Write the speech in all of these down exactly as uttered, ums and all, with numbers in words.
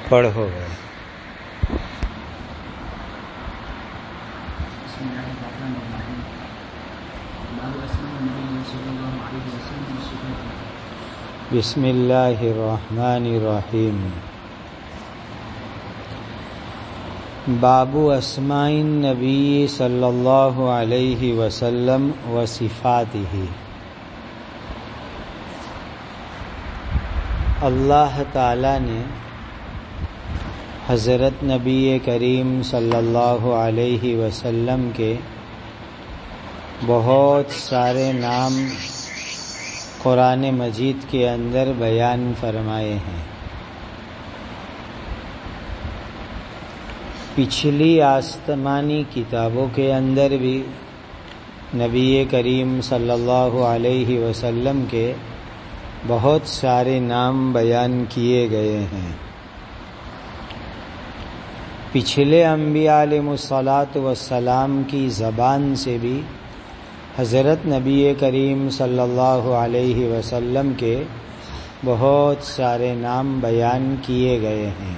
پڑھو گئے. بسم اللہ الرحمن الرحیم. باب اسماء النبی صلی اللہ علیہ وسلم و صفاتہ. اللہ تعالی نے حضرت نبی کریم صلی اللہ علیہ وسلم کے بہت سارے نام قرآن مجید کے اندر بیان فرمائے ہیں. پچھلی آسمانی کتابوں کے اندر بھی نبی کریم صلی اللہ علیہ وسلم کے بہت سارے نام بیان کیے گئے ہیں. پچھلے انبیاء علیہ الصلاۃ والسلام کی زبان سے بھی حضرت نبی کریم صلی اللہ علیہ وسلم کے بہت سارے نام بیان کیے گئے ہیں.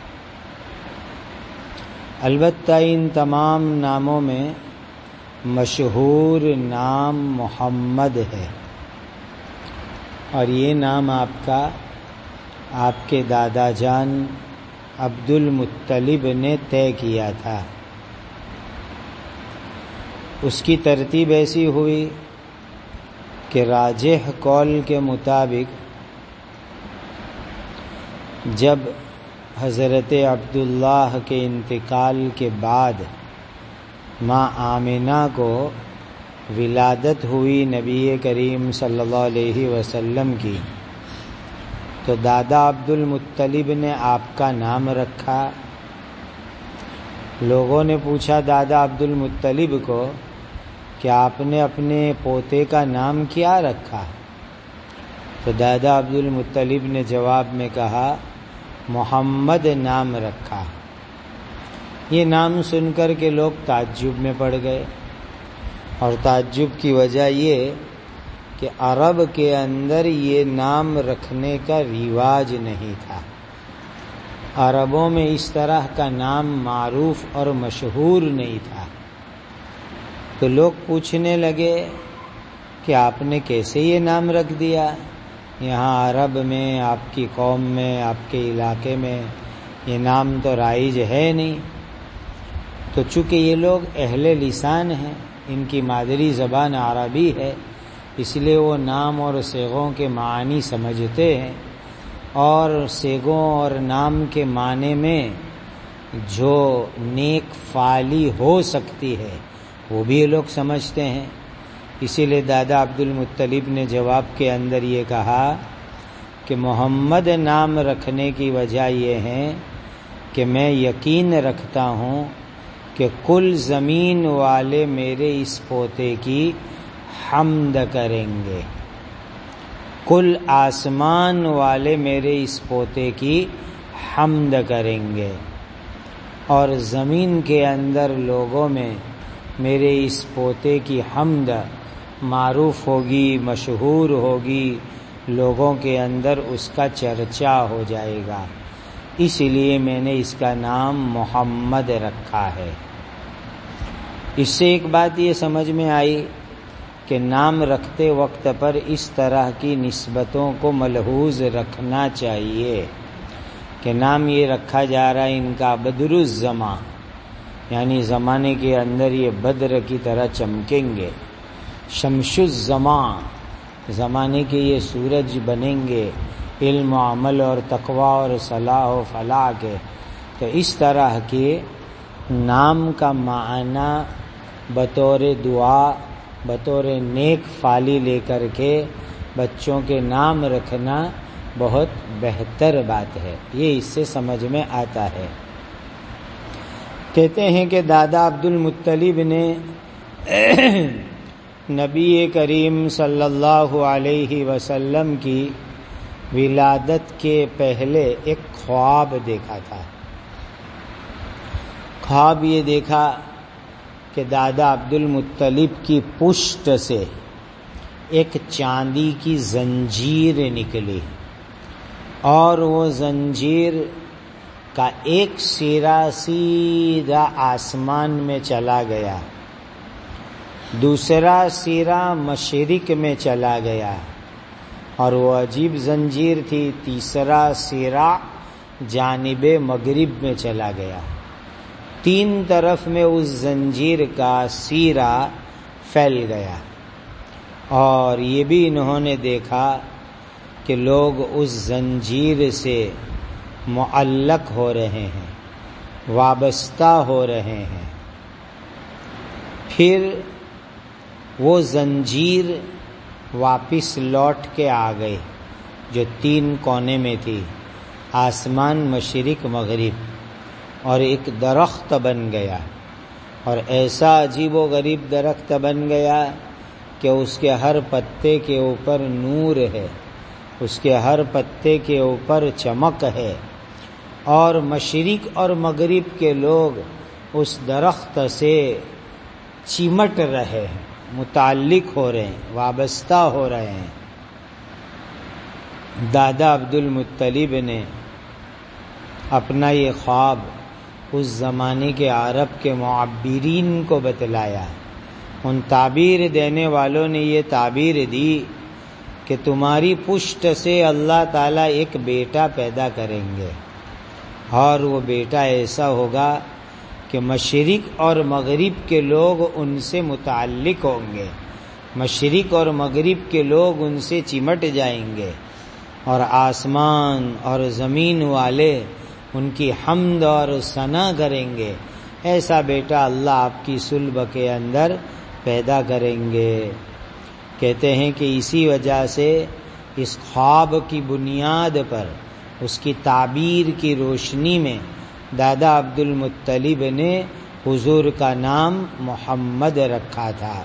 البتہ ان تمام ناموں میں مشہور نام محمد ہے، اور یہ نام آپ کا آپ کے دادا جان عبد المطلب نے طے کیا تھا. اس کی ترتیب ایسی ہوئی کہ راجح قول کے مطابق جب حضرت عبداللہ کے انتقال کے بعد ماں آمنہ کو ولادت ہوئی نبی کریم صلی اللہ علیہ وسلم کی، تو دادا عبد المطلب نے آپ کا نام رکھا. لوگوں نے پوچھا دادا عبد المطلب کو کہ آپ نے اپنے پوتے کا نام کیا رکھا؟ تو دادا عبد المطلب نے جواب میں کہا محمد نام رکھا. یہ نام سن کر کے لوگ تعجب میں پڑ گئے، اور تعجب کی وجہ یہ کہ عرب کے اندر یہ نام رکھنے کا رواج نہیں تھا. عربوں میں اس طرح کا نام معروف اور مشہور نہیں تھا. تو لوگ پوچھنے لگے کہ آپ نے کیسے یہ نام رکھ دیا؟ یہاں عرب میں، آپ کی قوم میں، آپ کے علاقے میں یہ نام تو رائج ہے نہیں. تو چونکہ یہ لوگ اہل لسان ہیں، ان کی مادری زبان عربی ہے، اس لیے وہ نام اور صیغوں کے معنی سمجھتے ہیں، اور صیغوں اور نام کے معنی میں جو نیک فعلی ہو سکتی ہے وہ بھی یہ لوگ سمجھتے ہیں. اسی لیے دادا عبد المطلب نے جواب کے اندر یہ کہا کہ محمد نام رکھنے کی وجہ یہ ہے کہ میں یقین رکھتا ہوں کہ کل زمین والے میرے اس پوتے کی حمد کریں گے، کل آسمان والے میرے اس پوتے کی حمد کریں گے، اور زمین کے اندر لوگوں میں میرے اس پوتے کی حمد معروف ہوگی، مشہور ہوگی، لوگوں کے اندر اس کا چرچا ہو جائے گا. اس لیے میں نے اس کا نام محمد رکھا ہے. اس سے ایک بات یہ سمجھ میں آئی کہ نام رکھتے وقت پر اس طرح کی نسبتوں کو ملحوظ رکھنا چاہیے کہ نام یہ رکھا جا رہا ہے ان کا بدر الزماں، یعنی زمانے کے اندر یہ بدر کی طرح چمکیں گے. شمس الزماں، زمانے کے یہ سورج بنیں گے، علم و عمل اور تقوی اور صلاح و فلاح کے. تو اس طرح کے نام کا معنی بطور دعا، بطور نیک فعلی لے کر کے بچوں کے نام رکھنا بہت بہتر بات ہے. یہ اس سے سمجھ میں آتا ہے. کہتے ہیں کہ دادا عبد المطلب نے نبی کریم صلی اللہ علیہ وسلم کی ولادت کے پہلے ایک خواب دیکھا تھا. خواب یہ دیکھا کہ دادا عبد المطلب کی پشت سے ایک چاندی کی زنجیر نکلی، اور وہ زنجیر کا ایک سیرا سیدھا آسمان میں چلا گیا، دوسرا سیرا مشرق میں چلا گیا، اور وہ عجیب زنجیر تھی، تیسرا سیرا جانب مغرب میں چلا گیا۔ تین طرف میں اس زنجیر کا سیرا پھیل گیا، اور یہ بھی انہوں نے دیکھا کہ لوگ اس زنجیر سے معلق ہو رہے ہیں، وابستہ ہو رہے ہیں۔ پھر وہ زنجیر واپس لوٹ کے آ گئی جو تین کونے میں تھی، آسمان، مشرق، مغرب، اور ایک درخت بن گیا، اور ایسا عجیب و غریب درخت بن گیا کہ اس کے ہر پتے کے اوپر نور ہے، اس کے ہر پتے کے اوپر چمک ہے، اور مشرق اور مغرب کے لوگ اس درخت سے چمٹ رہے ہیں، متعلق ہو رہے ہیں، وابستہ ہو رہے ہیں۔ دادا عبد المطلب نے اپنا یہ خواب اس زمانے کے عرب کے معبرین کو بتلایا۔ ان تعبیر دینے والوں نے یہ تعبیر دی کہ تمہاری پشت سے اللہ تعالیٰ ایک بیٹا پیدا کریں گے، اور وہ بیٹا ایسا ہوگا کہ مشرق اور مغرب کے لوگ ان سے متعلق ہوں گے، مشرق اور مغرب کے لوگ ان سے چمٹ جائیں گے، اور آسمان اور زمین والے ان کی حمد اور ثنا کریں گے۔ ایسا بیٹا اللہ آپ کی صلب کے اندر پیدا کریں گے۔ کہتے ہیں کہ اسی وجہ سے اس خواب کی بنیاد پر، اس کی تعبیر کی روشنی میں دادا عبد المطلب نے حضور کا نام محمد رکھا تھا۔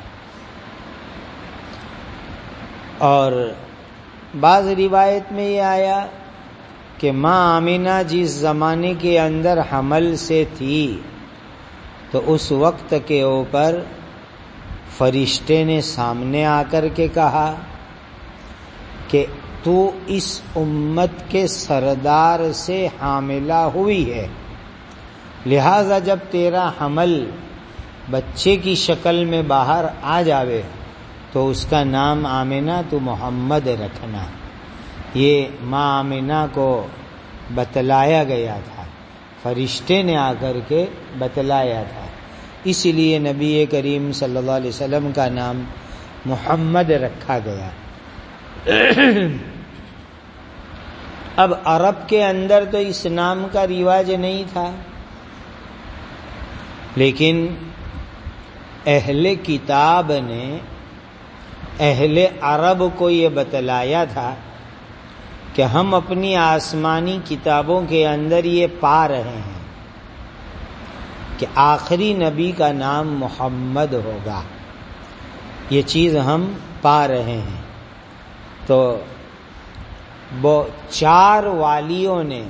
اور بعض روایت میں یہ آیا کہ ماں آمینہ جس زمانے کے اندر حمل سے تھی تو اس وقت کے اوپر فرشتے نے سامنے آ کر کے کہا کہ تو اس امت کے سردار سے حاملہ ہوئی ہے، لہذا جب تیرا حمل بچے کی شکل میں باہر آ جاوے تو اس کا نام آمینہ تو محمد رکھنا۔ یہ ماں آمینہ کو بتلایا گیا تھا، فرشتے نے آ کر کے بتلایا تھا، اس لیے نبی کریم صلی اللہ علیہ وسلم کا نام محمد رکھا گیا۔ اب عرب کے اندر تو اس نام کا رواج نہیں تھا، لیکن اہل کتاب نے اہل عرب کو یہ بتلایا تھا کہ ہم اپنی آسمانی کتابوں کے اندر یہ پا رہے ہیں کہ آخری نبی کا نام محمد ہوگا، یہ چیز ہم پا رہے ہیں۔ تو وہ چار والیوں نے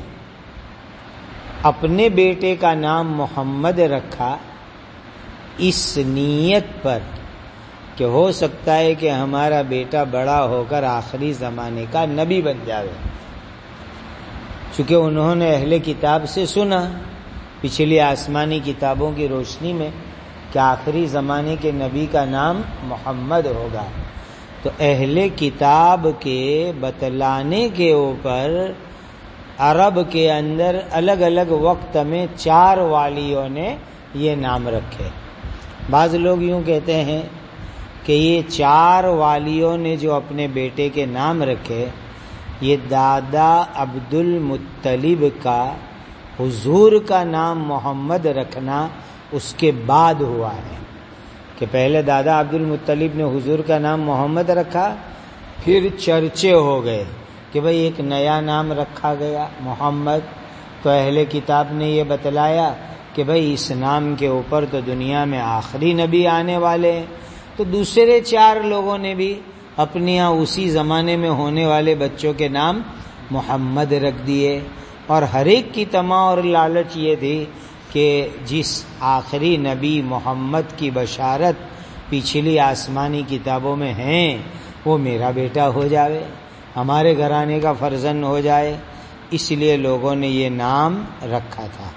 اپنے بیٹے کا نام محمد رکھا اس نیت پر کہ ہو سکتا ہے کہ ہمارا بیٹا بڑا ہو کر آخری زمانے کا نبی بن جائے، چونکہ انہوں نے اہل کتاب سے سنا پچھلی آسمانی کتابوں کی روشنی میں کہ آخری زمانے کے نبی کا نام محمد ہوگا۔ تو اہل کتاب کے بتلانے کے اوپر عرب کے اندر الگ الگ وقت میں چار والیوں نے یہ نام رکھے۔ بعض لوگ یوں کہتے ہیں کہ یہ چار والیوں نے جو اپنے بیٹے کے نام رکھے، یہ دادا عبد المطلب کا حضور کا نام محمد رکھنا اس کے بعد ہوا ہے، کہ پہلے دادا عبد المطلب نے حضور کا نام محمد رکھا، پھر چرچے ہو گئے کہ بھئی ایک نیا نام رکھا گیا محمد، تو اہل کتاب نے یہ بتلایا کہ بھئی اس نام کے اوپر تو دنیا میں آخری نبی آنے والے ہیں، تو دوسرے چار لوگوں نے بھی اپنے یہاں اسی زمانے میں ہونے والے بچوں کے نام محمد رکھ دیے، اور ہر ایک کی طمع اور لالچ یہ تھی کہ جس آخری نبی محمد کی بشارت پچھلی آسمانی کتابوں میں ہیں وہ میرا بیٹا ہو جاوے، ہمارے گھرانے کا فرزند ہو جائے۔ اس لیے لوگوں نے یہ نام رکھا تھا۔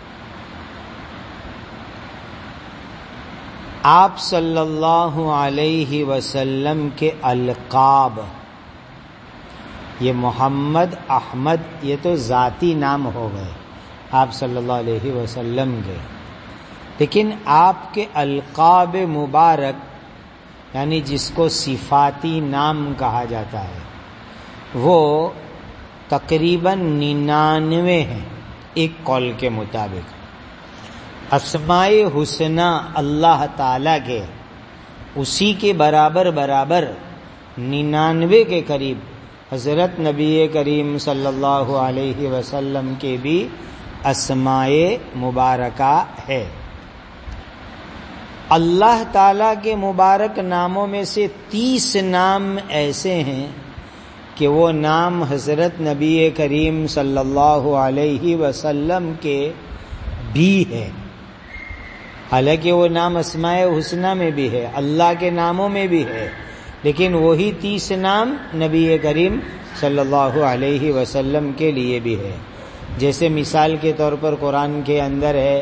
آپ صلی اللہ علیہ وسلم کے القاب، یہ محمد، احمد، یہ تو ذاتی نام ہو گئے آپ صلی اللہ علیہ وسلم کے، لیکن آپ کے القاب مبارک یعنی جس کو صفاتی نام کہا جاتا ہے وہ تقریباً ننانوے ہیں ایک قول کے مطابق۔ اسماء حسنہ اللہ تعالی کے اسی کے برابر برابر ننانوے کے قریب حضرت نبی کریم صلی اللہ علیہ وسلم کے بھی اسماء مبارکہ ہے۔ اللہ تعالی کے مبارک ناموں میں سے تیس نام ایسے ہیں کہ وہ نام حضرت نبی کریم صلی اللہ علیہ وسلم کے بھی ہے، حالانکہ وہ نام اسماء حسنہ میں بھی ہے، اللہ کے ناموں میں بھی ہے، لیکن وہی تیس نام نبی کریم صلی اللہ علیہ وسلم کے لیے بھی ہے۔ جیسے مثال کے طور پر قرآن کے اندر ہے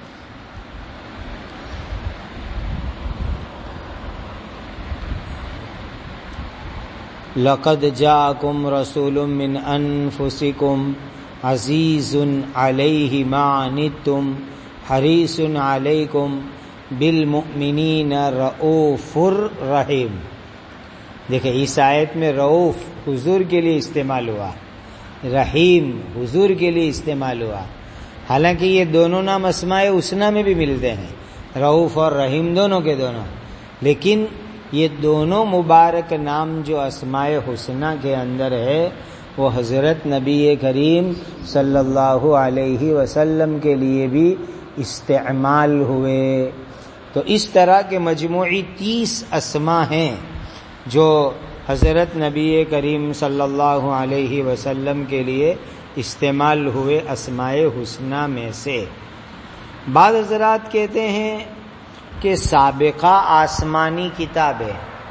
لَقَدْ جَاءَكُمْ رَسُولٌ مِّنْ أَنفُسِكُمْ عَزِيزٌ عَلَيْهِ مَا عَنِتُّمْ حَرِيصٌ عَلَيْكُمْ بِالْمُؤْمِنِينَ رَءُوفٌ رَحِيمٌ۔ دیکھیں اس آیت میں رؤوف حضور کے لیے استعمال ہوا، رحیم حضور کے لیے استعمال ہوا، حالانکہ یہ دونوں نام اسماء حسنہ میں بھی ملتے ہیں، رؤوف اور رحیم دونوں کے دونوں، لیکن یہ دونوں مبارک نام جو اسماء حسنہ کے اندر ہے وہ حضرت نبی کریم صلی اللہ علیہ وسلم کے لیے بھی استعمال ہوئے۔ تو اس طرح کے مجموعی تیس اسماء ہیں جو حضرت نبی کریم صلی اللہ علیہ وسلم کے لیے استعمال ہوئے اسماء حسنہ میں سے۔ بعض حضرات کہتے ہیں کہ سابقہ آسمانی کتابیں،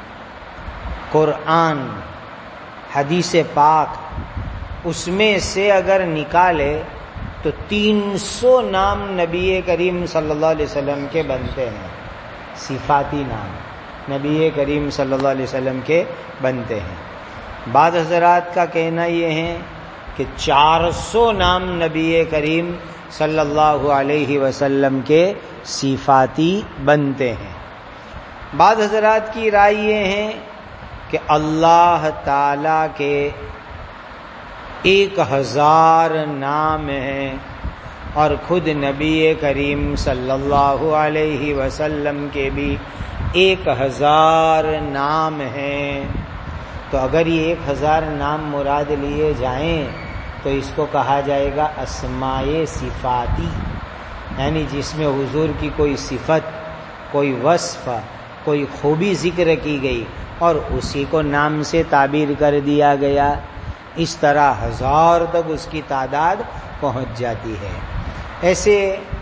قرآن، حدیث پاک، اس میں سے اگر نکالے تو تین سو نام نبی کریم صلی اللہ علیہ وسلم کے بنتے ہیں، صفاتی نام نبی کریم صلی اللہ علیہ وسلم کے بنتے ہیں۔ بعض حضرات کا کہنا یہ ہے کہ چار سو نام نبی کریم صلی اللہ علیہ وسلم کے صفاتی بنتے ہیں۔ بعض حضرات کی رائے یہ ہے کہ اللہ تعالی کے ایک ہزار نام ہیں اور خود نبی کریم صلی اللہ علیہ وسلم کے بھی ایک ہزار نام ہیں۔ تو اگر یہ ایک ہزار نام مراد لیے جائیں تو اس کو کہا جائے گا اسماء صفاتی، یعنی جس میں حضور کی کوئی صفت، کوئی وصف، کوئی خوبی ذکر کی گئی اور اسی کو نام سے تعبیر کر دیا گیا، اس طرح ہزار تک اس کی تعداد پہنچ جاتی ہے۔ ایسے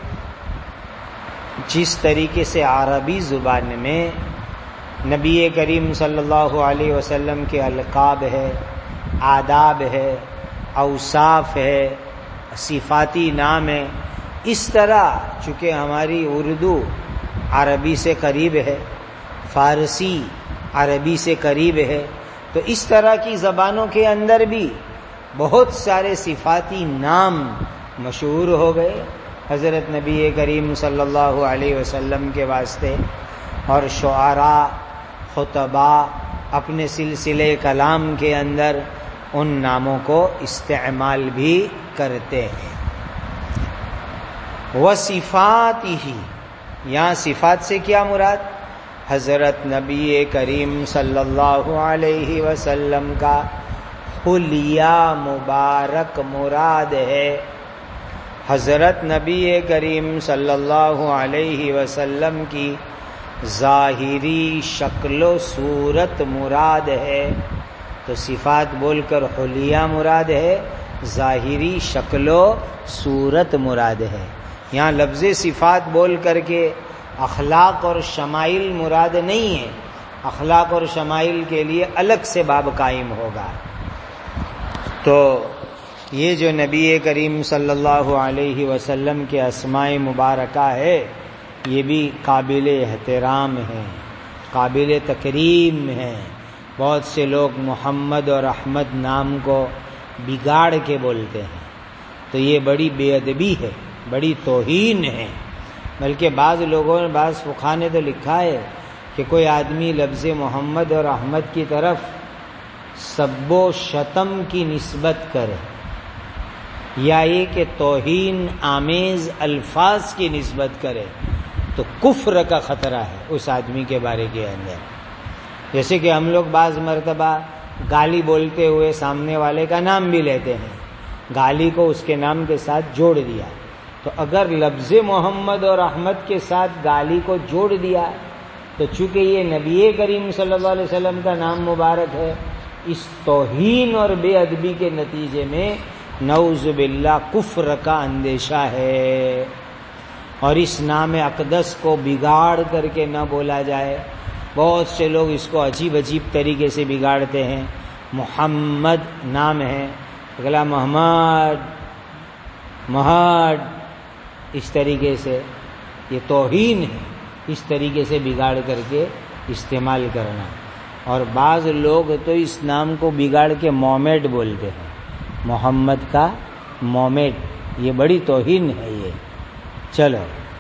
جس طریقے سے عربی زبان میں نبی کریم صلی اللہ علیہ وسلم کے القاب ہے، آداب ہے، اوصاف ہے، صفاتی نام ہے، اس طرح چونکہ ہماری اردو عربی سے قریب ہے، فارسی عربی سے قریب ہے، تو اس طرح کی زبانوں کے اندر بھی بہت سارے صفاتی نام مشہور ہو گئے حضرت نبی کریم صلی اللہ علیہ وسلم کے واسطے، اور شعراء، خطباء اپنے سلسلے کلام کے اندر ان ناموں کو استعمال بھی کرتے ہیں۔ وصفاتہ، یہاں صفات سے کیا مراد؟ حضرت نبی کریم صلی اللہ علیہ وسلم کا حلیہ مبارک مراد ہے۔ حضرت نبی کریم صلی اللہ علیہ وسلم کی ظاہری شکل و صورت مراد ہے، تو صفات بول کر حلیہ مراد ہے، ظاہری شکل و صورت مراد ہے۔ یہاں لفظ صفات بول کر کے اخلاق اور شمائل مراد نہیں ہے، اخلاق اور شمائل کے لیے الگ سے باب قائم ہوگا۔ تو یہ جو نبی کریم صلی اللہ علیہ وسلم کے اسماء مبارکہ ہے یہ بھی قابل احترام ہیں، قابل تکریم ہیں۔ بہت سے لوگ محمد اور احمد نام کو بگاڑ کے بولتے ہیں، تو یہ بڑی بے ادبی ہے، بڑی توہین ہے۔ بلکہ بعض لوگوں نے، بعض فقہا نے تو لکھا ہے کہ کوئی آدمی لفظ محمد اور احمد کی طرف سب و شتم کی نسبت کرے یا یہ کہ توہین آمیز الفاظ کی نسبت کرے تو کفر کا خطرہ ہے اس آدمی کے بارے کے اندر۔ جیسے کہ ہم لوگ بعض مرتبہ گالی بولتے ہوئے سامنے والے کا نام بھی لیتے ہیں، گالی کو اس کے نام کے ساتھ جوڑ دیا، تو اگر لفظ محمد اور احمد کے ساتھ گالی کو جوڑ دیا تو چونکہ یہ نبی کریم صلی اللہ علیہ وسلم کا نام مبارک ہے، اس توہین اور بے ادبی کے نتیجے میں نعوذ باللہ کفر کا اندیشہ ہے۔ اور اس نام اقدس کو بگاڑ کر کے نہ بولا جائے۔ بہت سے لوگ اس کو عجیب عجیب طریقے سے بگاڑتے ہیں۔ محمد نام ہے، اگلا محمد محمد اس طریقے سے، یہ توہین ہے، اس طریقے سے بگاڑ کر کے استعمال کرنا۔ اور بعض لوگ تو اس نام کو بگاڑ کے مومیڈ بولتے ہیں، محمد کا مومیڈ، یہ بڑی توہین ہے یہ۔ چلو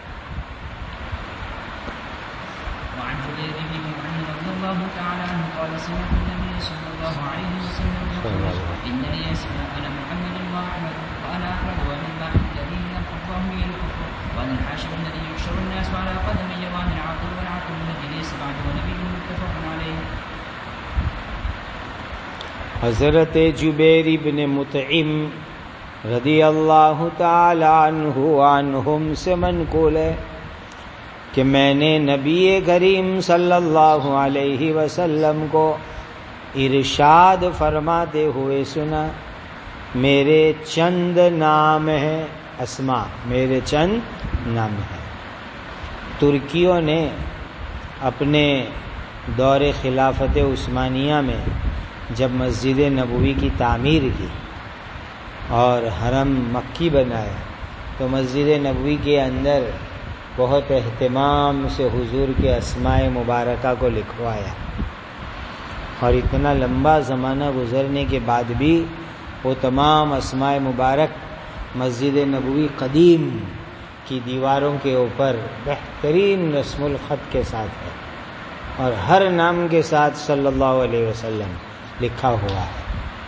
حضرت جبیر بن مطعم رضی اللہ تعالی عنہ عنہم سے منقول ہے کہ میں نے نبی کریم صلی اللہ علیہ وسلم کو ارشاد فرماتے ہوئے سنا، میرے چند نام ہیں، اسماء، میرے چند نام ہیں۔ ترکیوں نے اپنے دور خلافت عثمانیہ میں جب مسجد نبوی کی تعمیر کی اور حرم مکی بنایا تو مسجد نبوی کے اندر بہت اہتمام سے حضور کے اسماء مبارکہ کو لکھوایا، اور اتنا لمبا زمانہ گزرنے کے بعد بھی وہ تمام اسماء مبارک مسجد نبوی قدیم کی دیواروں کے اوپر بہترین رسم الخط کے ساتھ ہے، اور ہر نام کے ساتھ صلی اللہ علیہ وسلم لکھا ہوا ہے۔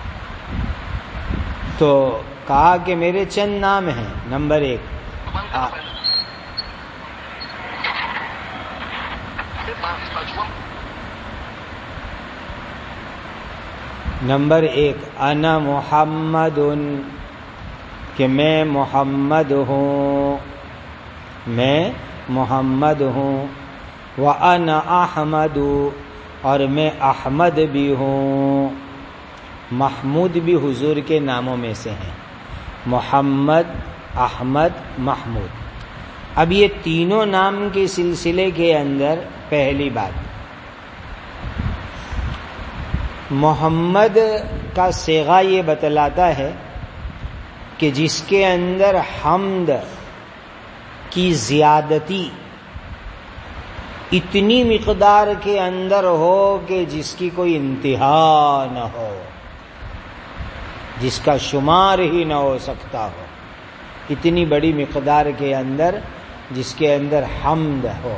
تو کہا کہ میرے چند نام ہیں۔ نمبر ایک آ نمبر ایک انا محمد، کہ میں محمد ہوں، میں محمد ہوں، وانا احمد، اور میں احمد بھی ہوں۔ محمود بھی حضور کے ناموں میں سے ہیں، محمد، احمد، محمود۔ اب یہ تینوں نام کے سلسلے کے اندر پہلی بات، محمد کا صیغہ یہ بتلاتا ہے کہ جس کے اندر حمد کی زیادتی اتنی مقدار کے اندر ہو کہ جس کی کوئی انتہا نہ ہو، جس کا شمار ہی نہ ہو سکتا ہو، اتنی بڑی مقدار کے اندر جس کے اندر حمد ہو۔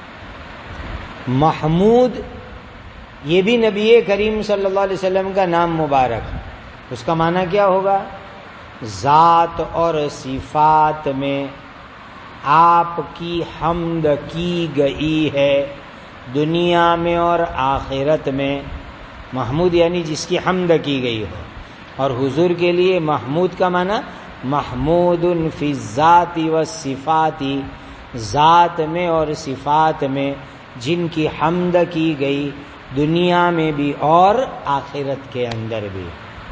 محمود یہ بھی نبی کریم صلی اللہ علیہ وسلم کا نام مبارک، اس کا معنی کیا ہوگا؟ ذات اور صفات میں آپ کی حمد کی گئی ہے، دنیا میں اور آخرت میں۔ محمود یعنی جس کی حمد کی گئی ہو، اور حضور کے لیے محمود کا معنی محمود فی الذات والصفات، ذات میں اور صفات میں جن کی حمد کی گئی، دنیا میں بھی اور آخرت کے اندر بھی۔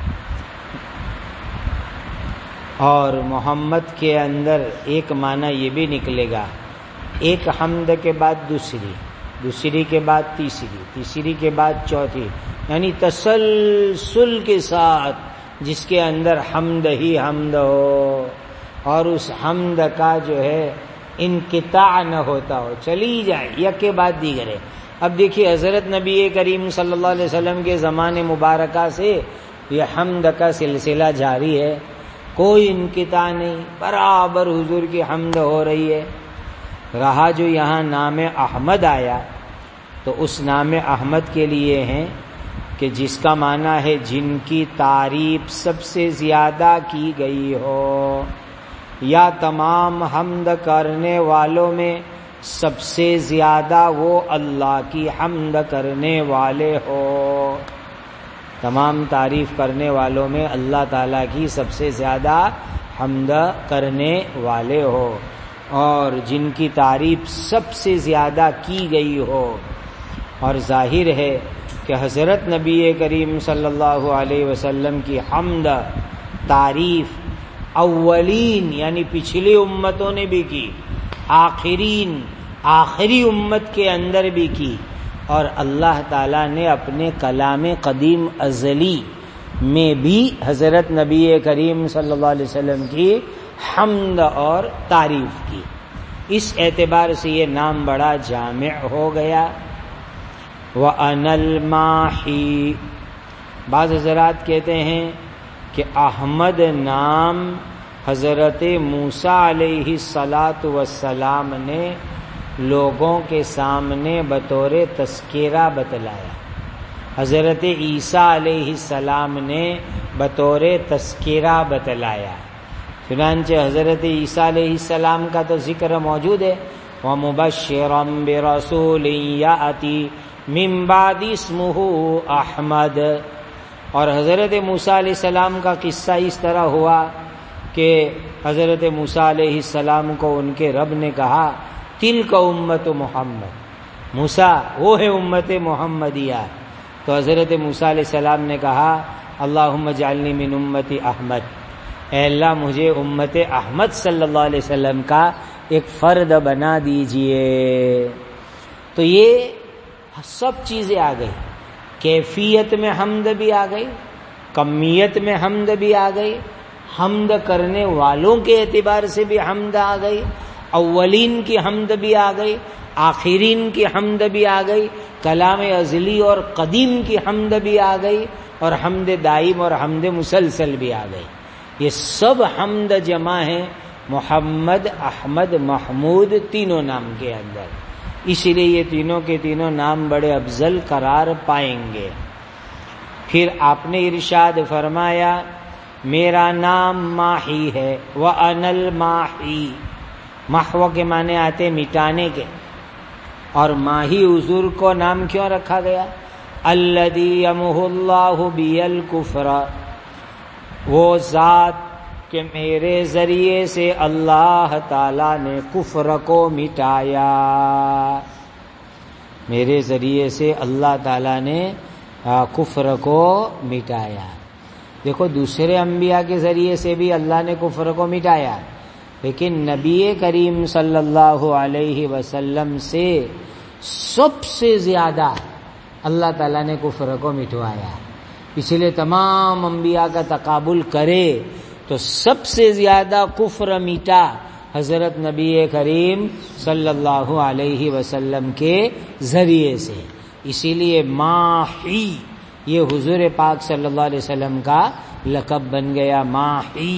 اور محمد کے اندر ایک معنی یہ بھی نکلے گا، ایک حمد کے بعد دوسری، دوسری کے بعد تیسری، تیسری کے بعد چوتھی، یعنی تسلسل کے ساتھ جس کے اندر حمد ہی حمد ہو اور اس حمد کا جو ہے انقطاع نہ ہوتا ہو، چلی جائے یک کے بعد دیگرے۔ اب دیکھیے حضرت نبی کریم صلی اللہ علیہ وسلم کے زمانے مبارکہ سے یہ حمد کا سلسلہ جاری ہے، کوئی انقطاع نہیں، برابر حضور کی حمد ہو رہی ہے۔ رہا جو یہاں نام احمد آیا تو اس نام احمد کے لیے ہیں کہ جس کا معنی ہے جن کی تعریف سب سے زیادہ کی گئی ہو، یا تمام حمد کرنے والوں میں سب سے زیادہ وہ اللہ کی حمد کرنے والے ہو، تمام تعریف کرنے والوں میں اللہ تعالیٰ کی سب سے زیادہ حمد کرنے والے ہو، اور جن کی تعریف سب سے زیادہ کی گئی ہو۔ اور ظاہر ہے کہ حضرت نبی کریم صلی اللہ علیہ وسلم کی حمد تعریف اولین یعنی پچھلی امتوں نے بھی کی، آخرین آخری امت کے اندر بھی کی، اور اللہ تعالیٰ نے اپنے کلام قدیم ازلی میں بھی حضرت نبی کریم صلی اللہ علیہ وسلم کی حمد اور تعریف کی۔ اس اعتبار سے یہ نام بڑا جامع ہو گیا۔ وَأَنَا الْمَاحِي، بعض حضرات کہتے ہیں کہ احمد نام حضرت موسیٰ علیہ الصلاۃ والسلام نے لوگوں کے سامنے بطور تذکرہ بتلایا، حضرت عیسیٰ علیہ السلام نے بطور تذکرہ بتلایا۔ چنانچہ حضرت عیسیٰ علیہ السلام کا تو ذکر موجود ہے، وَمُبَشِّرًا بِرَسُولٍ يَأْتِي مِن بَعْدِ اسْمُهُ احمد، اور حضرت موسیٰ علیہ السلام کا قصہ اس طرح ہوا کہ حضرت موسیٰ علیہ السلام کو ان کے رب نے کہا تلک امت محمد، موسیٰ وہ ہے امت محمدیہ، تو حضرت موسیٰ علیہ السلام نے کہا اللہم اجعلنی من امت احمد، اے اللہ مجھے امت احمد صلی اللہ علیہ وسلم کا ایک فرد بنا دیجئے۔ تو یہ سب چیزیں آ گئی، کیفیت میں حمد بھی آ گئی، کمیت میں حمد بھی آ گئی، حمد کرنے والوں کے اعتبار سے بھی حمد آ گئی، اولین کی حمد بھی آ گئی، آخرین کی حمد بھی آ گئی، کلام ازلی اور قدیم کی حمد بھی آ گئی، اور حمد دائم اور حمد مسلسل بھی آ گئی۔ یہ سب حمد جمع ہیں محمد، احمد، محمود تینوں نام کے اندر، اسی لیے یہ تینوں کے تینوں نام بڑے افضل قرار پائیں گے۔ پھر آپ نے ارشاد فرمایا میرا نام ماحی ہے، وَأَنَا الْمَاحِي، محو کے معنی آتے مٹانے کے، اور ماہی حضور کو نام کیوں رکھا گیا؟ الذی یمحو اللہ بی الکفر، وہ ذات کہ میرے ذریعے سے اللہ تعالی نے کفر کو مٹایا، میرے ذریعے سے اللہ تعالی نے کفر کو مٹایا۔ دیکھو دوسرے انبیاء کے ذریعے سے بھی اللہ نے کفر کو مٹایا، لیکن نبی کریم صلی اللہ علیہ وسلم سے سب سے زیادہ اللہ تعالیٰ نے کفر کو مٹوایا۔ اس لیے تمام انبیاء کا تقابل کرے تو سب سے زیادہ کفر مٹا حضرت نبی کریم صلی اللہ علیہ وسلم کے ذریعے سے، اسی لیے ماحی یہ حضور پاک صلی اللہ علیہ وسلم کا لقب بن گیا، ماحی۔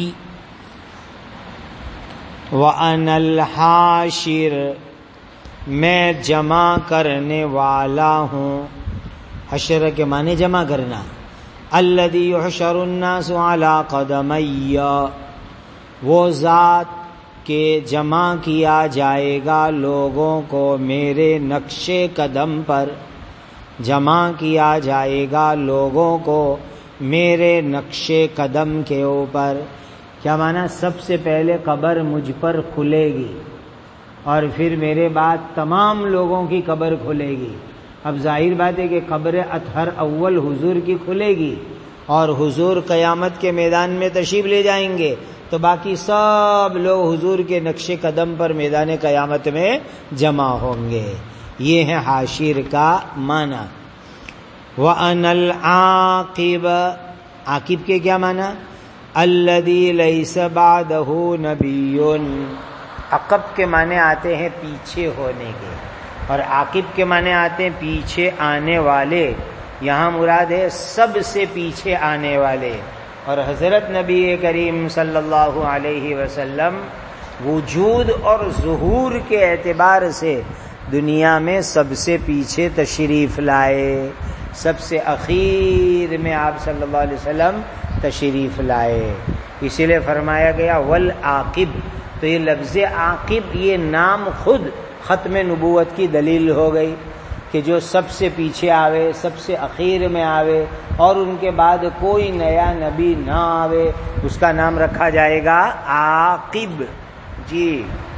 وَأَنَا الْحَاشِرُ، میں جمع کرنے والا ہوں، حشر کے معنی جمع کرنا، الذی یحشر الناس علی قدمی، وہ ذات کہ جمع کیا جائے گا لوگوں کو میرے نقش قدم پر، جمع کیا جائے گا لوگوں کو میرے نقش قدم کے اوپر۔ کیا معنی؟ سب سے پہلے قبر مجھ پر کھلے گی اور پھر میرے بعد تمام لوگوں کی قبر کھلے گی۔ اب ظاہر بات ہے کہ قبر اطہر اول حضور کی کھلے گی اور حضور قیامت کے میدان میں تشریف لے جائیں گے، تو باقی سب لوگ حضور کے نقش قدم پر میدان قیامت میں جمع ہوں گے۔ یہ ہے حاشر کا معنی۔ وَأَنَا الْعَاقِبُ، عاقب کے کیا معنی؟ الذی لیس بعدہ نبی. عقب کے معنی آتے ہیں پیچھے ہونے کے، اور عاقب کے معنی آتے ہیں پیچھے آنے والے. یہاں مراد ہے سب سے پیچھے آنے والے. اور حضرت نبی کریم صلی اللہ علیہ وسلم وجود اور ظہور کے اعتبار سے دنیا میں سب سے پیچھے تشریف لائے، سب سے اخیر میں آپ صلی اللہ علیہ وسلم تشریف لائے. اسی لیے فرمایا گیا والعاقب. تو یہ لفظ عاقب، یہ نام خود ختم نبوت کی دلیل ہو گئی کہ جو سب سے پیچھے آوے، سب سے اخیر میں آوے، اور ان کے بعد کوئی نیا نبی نہ آوے، اس کا نام رکھا جائے گا عاقب. جی.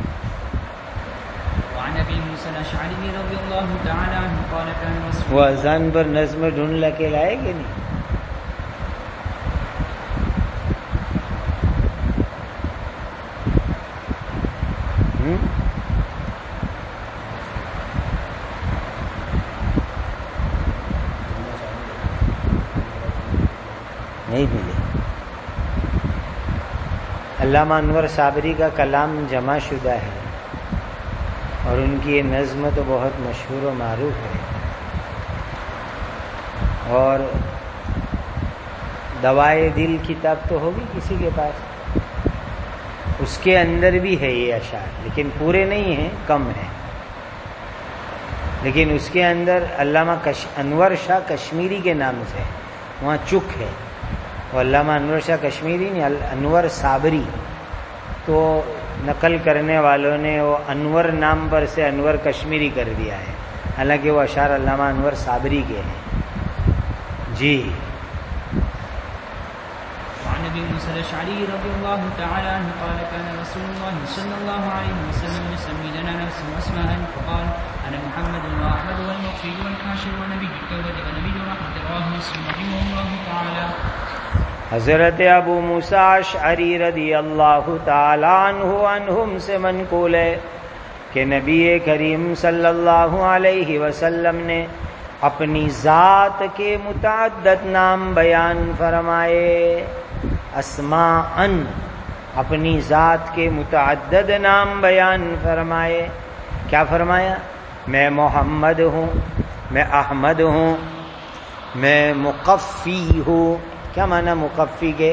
وعن ابي موسى الاشعري رضي الله تعالى عنه قال كان رسول وہ اذان پر نظم ڈھونڈ لے لائے کہ نہیں؟ نہیں ملے. علامہ انور صابری کا کلام جمع شدہ ہے اور ان کی یہ نظم تو بہت مشہور و معروف ہے. اور دوائے دل کتاب تو ہوگی کسی کے پاس، اس کے اندر بھی ہے یہ اشعار، لیکن پورے نہیں ہیں، کم ہیں. لیکن اس کے اندر علامہ کش انور شاہ کشمیری کے نام سے وہاں چک ہے. وہ علامہ انور شاہ کشمیری نہیں، انور صابری. تو نقل کرنے والوں نے وہ انور نام پر سے انور کشمیری کر دیا ہے، حالانکہ وہ اشعار علامہ انور صابری کے ہیں. جی. وعن ابي موسى الاشعري رضي الله تعالى عنه قال كان رسول الله صلى الله عليه وسلم يسمي لنا نفسه اسماء فقال انا محمد واحمد والمغفر والحاشر ونبي التوبه ونبي الرحمه رواه مسلم رحمه الله تعالى. حضرت ابو موسیٰ اشعری رضی اللہ تعالی عنہ عنہم سے منقول ہے کہ نبی کریم صلی اللہ علیہ وسلم نے اپنی ذات کے متعدد نام بیان فرمائے. اسماء، اپنی ذات کے متعدد نام بیان فرمائے. کیا فرمایا؟ میں محمد ہوں، میں احمد ہوں، میں مقفی ہوں. کیا معنی مقفی کے؟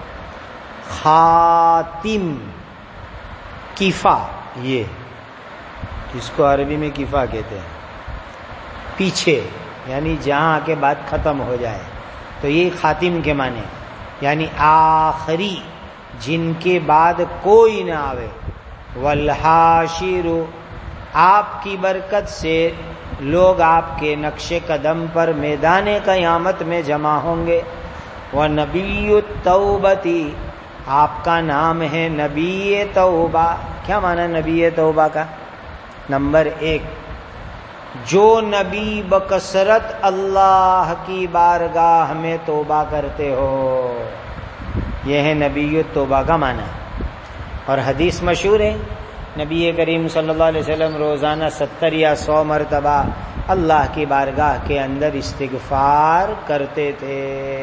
خاتم، کفا، یہ جس کو عربی میں کفا کہتے ہیں، پیچھے، یعنی جہاں کے بعد ختم ہو جائے. تو یہ خاتم کے معنی، یعنی آخری، جن کے بعد کوئی نہ آوے. والحاشر، آپ کی برکت سے لوگ آپ کے نقش قدم پر میدان قیامت میں جمع ہوں گے. وَنَبِيُّ التَّوْبَةِ، آپ کا نام ہے نبی توبہ. کیا معنی نبی توبہ کا؟ نمبر ایک، جو نبی بکثرت اللہ کی بارگاہ میں توبہ کرتے ہو، یہ ہے نبی التوبہ کا معنی. اور حدیث مشہور ہے، نبی کریم صلی اللہ علیہ وسلم روزانہ ستر یا سو مرتبہ اللہ کی بارگاہ کے اندر استغفار کرتے تھے.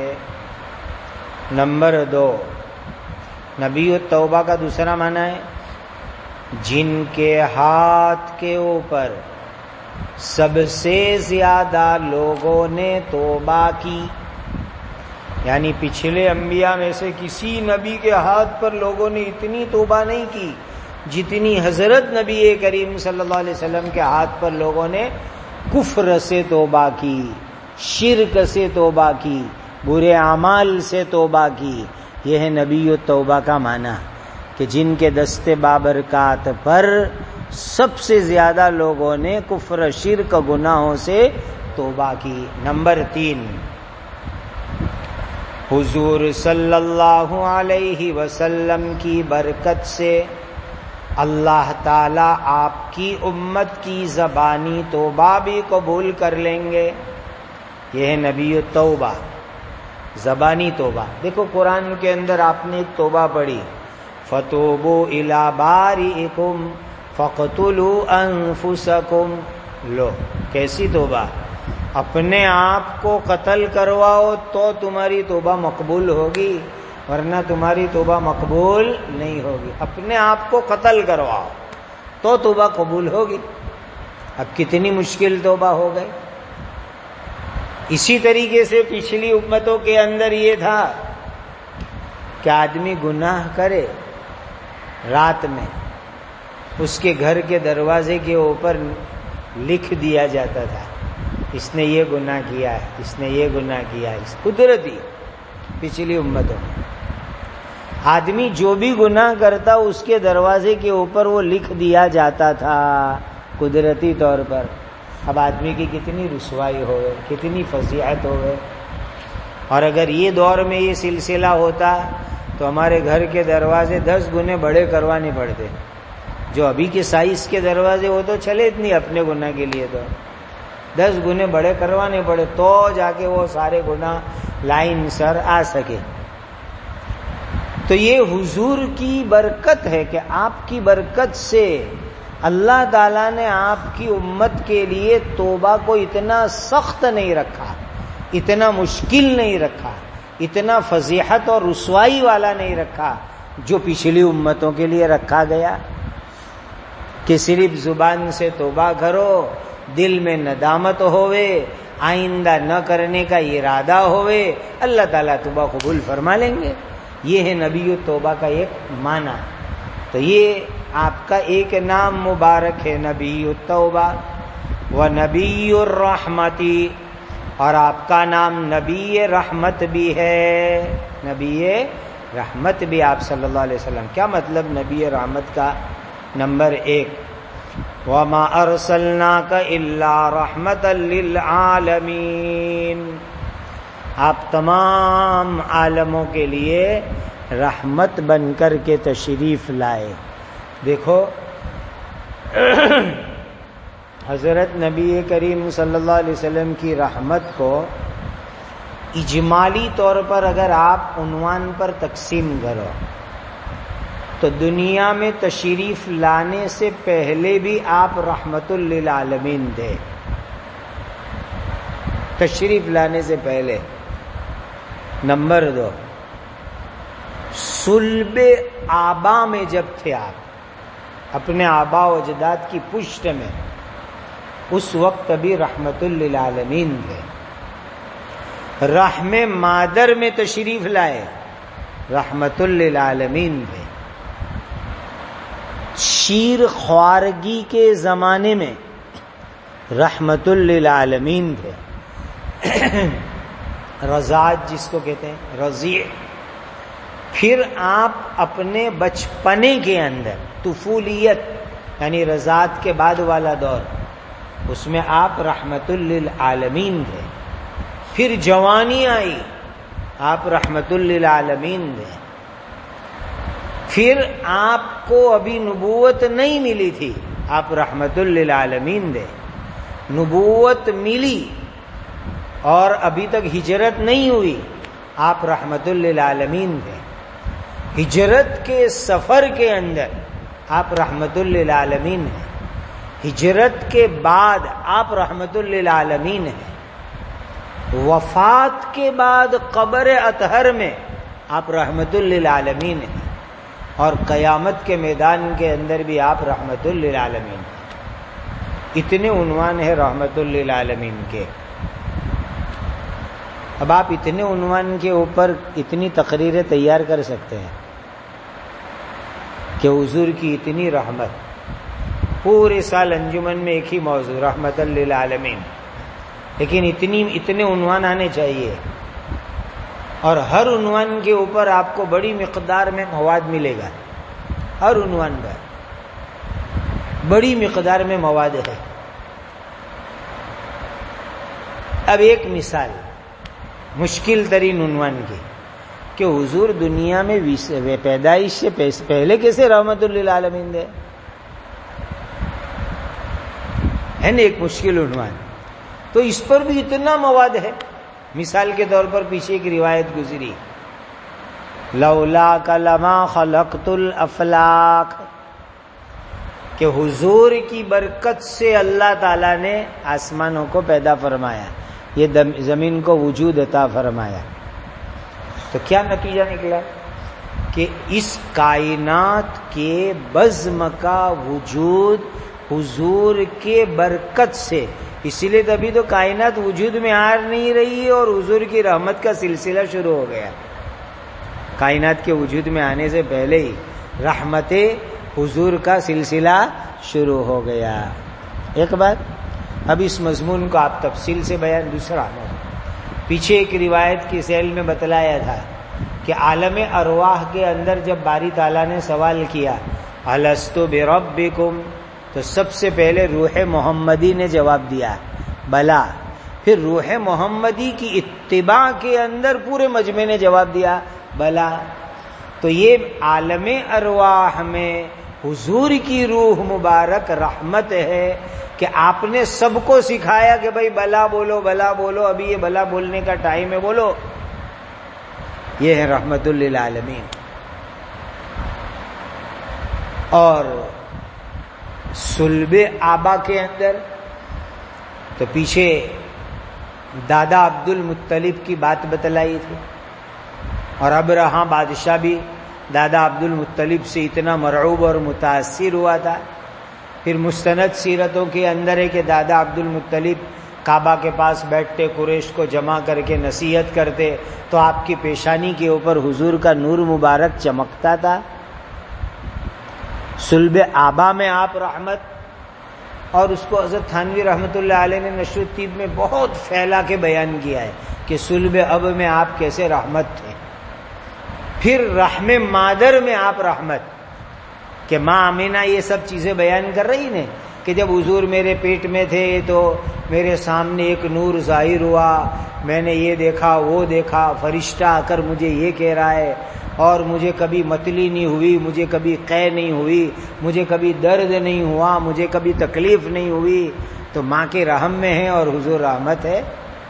نمبر دو، نبی التوبہ کا دوسرا معنی ہے جن کے ہاتھ کے اوپر سب سے زیادہ لوگوں نے توبہ کی. یعنی پچھلے انبیاء میں سے کسی نبی کے ہاتھ پر لوگوں نے اتنی توبہ نہیں کی جتنی حضرت نبی کریم صلی اللہ علیہ وسلم کے ہاتھ پر لوگوں نے کفر سے توبہ کی، شرک سے توبہ کی، برے اعمال سے توبہ کی. یہ ہے نبی التوبہ کا معنی کہ جن کے دست بابرکات پر سب سے زیادہ لوگوں نے کفر، شرک، گناہوں سے توبہ کی. نمبر تین، حضور صلی اللہ علیہ وسلم کی برکت سے اللہ تعالی آپ کی امت کی زبانی توبہ بھی قبول کر لیں گے. یہ ہے نبی التوبہ، زبانی توبہ. دیکھو قرآن کے اندر آپ نے ایک توبہ پڑھی، فَتُوبُوا إِلَىٰ بَارِئِكُمْ فَاقْتُلُوا أَنفُسَكُمْ. لو کیسی توبہ؟ اپنے آپ کو قتل کرواؤ تو تمہاری توبہ مقبول ہوگی، ورنہ تمہاری توبہ مقبول نہیں ہوگی۔ اپنے آپ کو قتل کرواؤ تو توبہ قبول ہوگی۔ اب کتنی مشکل توبہ ہو گئی۔ اسی طریقے سے پچھلی امتوں کے اندر یہ تھا کہ آدمی گناہ کرے رات میں، اس کے گھر کے دروازے کے اوپر لکھ دیا جاتا تھا اس نے یہ گناہ کیا ہے، اس نے یہ گناہ کیا ہے۔ قدرتی پچھلی امتوں میں آدمی جو بھی گناہ کرتا اس کے دروازے کے اوپر وہ لکھ دیا جاتا تھا قدرتی طور پر۔ اب آدمی کی کتنی رسوائی ہوئے، کتنی فضیحت ہوئے۔ اور اگر یہ دور میں یہ سلسلہ ہوتا تو ہمارے گھر کے دروازے دس گنے بڑے کروانے پڑتے۔ جو ابھی کے سائز کے دروازے وہ تو چلے اتنی اپنے گناہ کے لیے، تو دس گنے بڑے کروانے پڑے تو جا کے وہ سارے گناہ لائن سر آ سکے۔ تو یہ حضور کی برکت ہے کہ آپ کی برکت سے اللہ تعالیٰ نے آپ کی امت کے لیے توبہ کو اتنا سخت نہیں رکھا، اتنا مشکل نہیں رکھا، اتنا فضیحت اور رسوائی والا نہیں رکھا جو پچھلی امتوں کے لیے رکھا گیا کہ صرف زبان سے توبہ کرو، دل میں ندامت ہوئے، آئندہ نہ کرنے کا ارادہ ہوئے، اللہ تعالیٰ توبہ قبول فرما لیں گے۔ یہ ہے نبی التوبہ کا ایک معنی۔ تو یہ آپ کا ایک نام مبارک ہے نبی التوبہ و نبی الرحمتی، اور آپ کا نام نبی رحمت بھی ہے، نبی رحمت بھی آپ صلی اللہ علیہ وسلم۔ کیا مطلب نبی رحمت کا؟ نمبر ایک، وَمَا أَرْسَلْنَاكَ إِلَّا رَحْمَةً لِّلْعَالَمِينَ، آپ تمام عالموں کے لیے رحمت بن کر کے تشریف لائے۔ دیکھو حضرت نبی کریم صلی اللہ علیہ وسلم کی رحمت کو اجمالی طور پر اگر آپ عنوان پر تقسیم کرو تو دنیا میں تشریف لانے سے پہلے بھی آپ رحمت للعالمین تھے۔ تشریف لانے سے پہلے۔ نمبر دو، صلب آبا میں جب تھے آپ، اپنے آبا و اجداد کی پشت میں، اس وقت بھی رحمت للعالمین تھے۔ رحم مادر میں تشریف لائے، رحمت للعالمین تھے۔ شیر خوارگی کے زمانے میں رحمت للعالمین تھے۔ رضاعت جس کو کہتے ہیں، رضیع۔ پھر آپ اپنے بچپنے کے اندر، طفولیت یعنی رضاعت کے بعد والا دور، اس میں آپ رحمت للعالمین تھے۔ پھر جوانی آئی، آپ رحمت للعالمین تھے۔ پھر آپ کو ابھی نبوت نہیں ملی تھی، آپ رحمت للعالمین تھے۔ نبوت ملی اور ابھی تک ہجرت نہیں ہوئی، آپ رحمت للعالمین تھے۔ ہجرت کے سفر کے اندر آپ رحمت للعالمین ہیں۔ ہجرت کے بعد آپ رحمت للعالمین ہیں۔ وفات کے بعد قبر اطہر میں آپ رحمت للعالمین ہیں، اور قیامت کے میدان کے اندر بھی آپ رحمت للعالمین ہیں۔ اتنے عنوان ہیں رحمت للعالمین کے۔ اب آپ اتنے عنوان کے اوپر اتنی تقریریں تیار کر سکتے ہیں کہ حضور کی اتنی رحمت، پورے سال انجمن میں ایک ہی موضوع رحمت للعالمین، لیکن اتنی اتنے عنوان آنے چاہیے، اور ہر عنوان کے اوپر آپ کو بڑی مقدار میں مواد ملے گا۔ ہر عنوان پر بڑی مقدار میں مواد ہے۔ اب ایک مثال مشکل ترین عنوان کی کہ حضور دنیا میں پیدائش سے پہلے کیسے رحمت للعالمین تھے، ہے نا، ایک مشکل عنوان۔ تو اس پر بھی اتنا مواد ہے۔ مثال کے طور پر پیچھے ایک روایت گزری، لولاک لما خلقت الافلاک، کہ حضور کی برکت سے اللہ تعالیٰ نے آسمانوں کو پیدا فرمایا۔ یہ زمین کو وجود عطا فرمایا. تو کیا نتیجہ نکلا کہ اس کائنات کے بزم کا وجود حضور کے برکت سے، اسی لیے تبھی تو کائنات وجود میں آ نہیں رہی اور حضور کی رحمت کا سلسلہ شروع ہو گیا. کائنات کے وجود میں آنے سے پہلے ہی رحمت حضور کا سلسلہ شروع ہو گیا. ایک بات. اب اس مضمون کو آپ تفصیل سے بیان. دوسرا، پیچھے ایک روایت کی سیل میں بتلایا تھا کہ عالم ارواح کے اندر جب باری تعالیٰ نے سوال کیا الستو بربکم، تو سب سے پہلے روح محمدی نے جواب دیا بلا. پھر روح محمدی کی اتباع کے اندر پورے مجمع نے جواب دیا بلا. تو یہ عالم ارواح میں حضور کی روح مبارک رحمت ہے کہ آپ نے سب کو سکھایا کہ بھائی بلا بولو بلا بولو، ابھی یہ بلا بولنے کا ٹائم ہے، بولو. یہ ہے رحمت للعالمین. اور صلب آبا کے اندر تو پیچھے دادا عبد المطلب کی بات بتلائی تھی، اور اب رہا بادشاہ بھی دادا عبد المطلب سے اتنا مرعوب اور متاثر ہوا تھا. پھر مستند سیرتوں کے اندر ہے کہ دادا عبد المطلب کعبہ کے پاس بیٹھتے، قریش کو جمع کر کے نصیحت کرتے تو آپ کی پیشانی کے اوپر حضور کا نور مبارک چمکتا تھا. صلب آبا میں آپ رحمت، اور اس کو حضرت تھانوی رحمۃ اللہ علیہ نے نشر الطیب میں بہت پھیلا کے بیان کیا ہے کہ صلب اب میں آپ کیسے رحمت تھے. پھر رحم مادر میں آپ رحمت، کہ ماں آمینہ یہ سب چیزیں بیان کر رہی نے کہ جب حضور میرے پیٹ میں تھے تو میرے سامنے ایک نور ظاہر ہوا، میں نے یہ دیکھا وہ دیکھا، فرشتہ آ کر مجھے یہ کہہ رہا ہے، اور مجھے کبھی متلی نہیں ہوئی، مجھے کبھی قے نہیں ہوئی، مجھے کبھی درد نہیں ہوا، مجھے کبھی تکلیف نہیں ہوئی. تو ماں کے رحم میں ہے اور حضور رحمت ہے.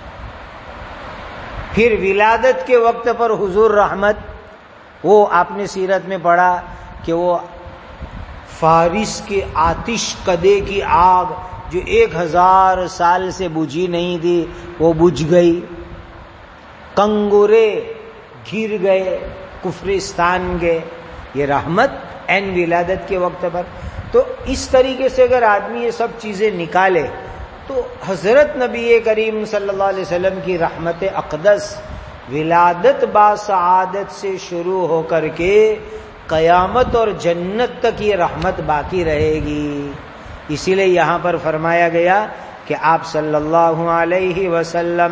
پھر ولادت کے وقت پر حضور رحمت، وہ آپ نے سیرت میں پڑھا کہ وہ فارس کے آتش کدے کی آگ جو ایک ہزار سال سے بجھی نہیں تھی وہ بجھ گئی، کنگورے گر گئے، کفرستان گئے. یہ رحمت این ولادت کے وقت پر. تو اس طریقے سے اگر آدمی یہ سب چیزیں نکالے تو حضرت نبی کریم صلی اللہ علیہ وسلم کی رحمت اقدس ولادت با سعادت سے شروع ہو کر کے قیامت اور جنت تک یہ رحمت باقی رہے گی. اسی لیے یہاں پر فرمایا گیا کہ آپ صلی اللہ علیہ وسلم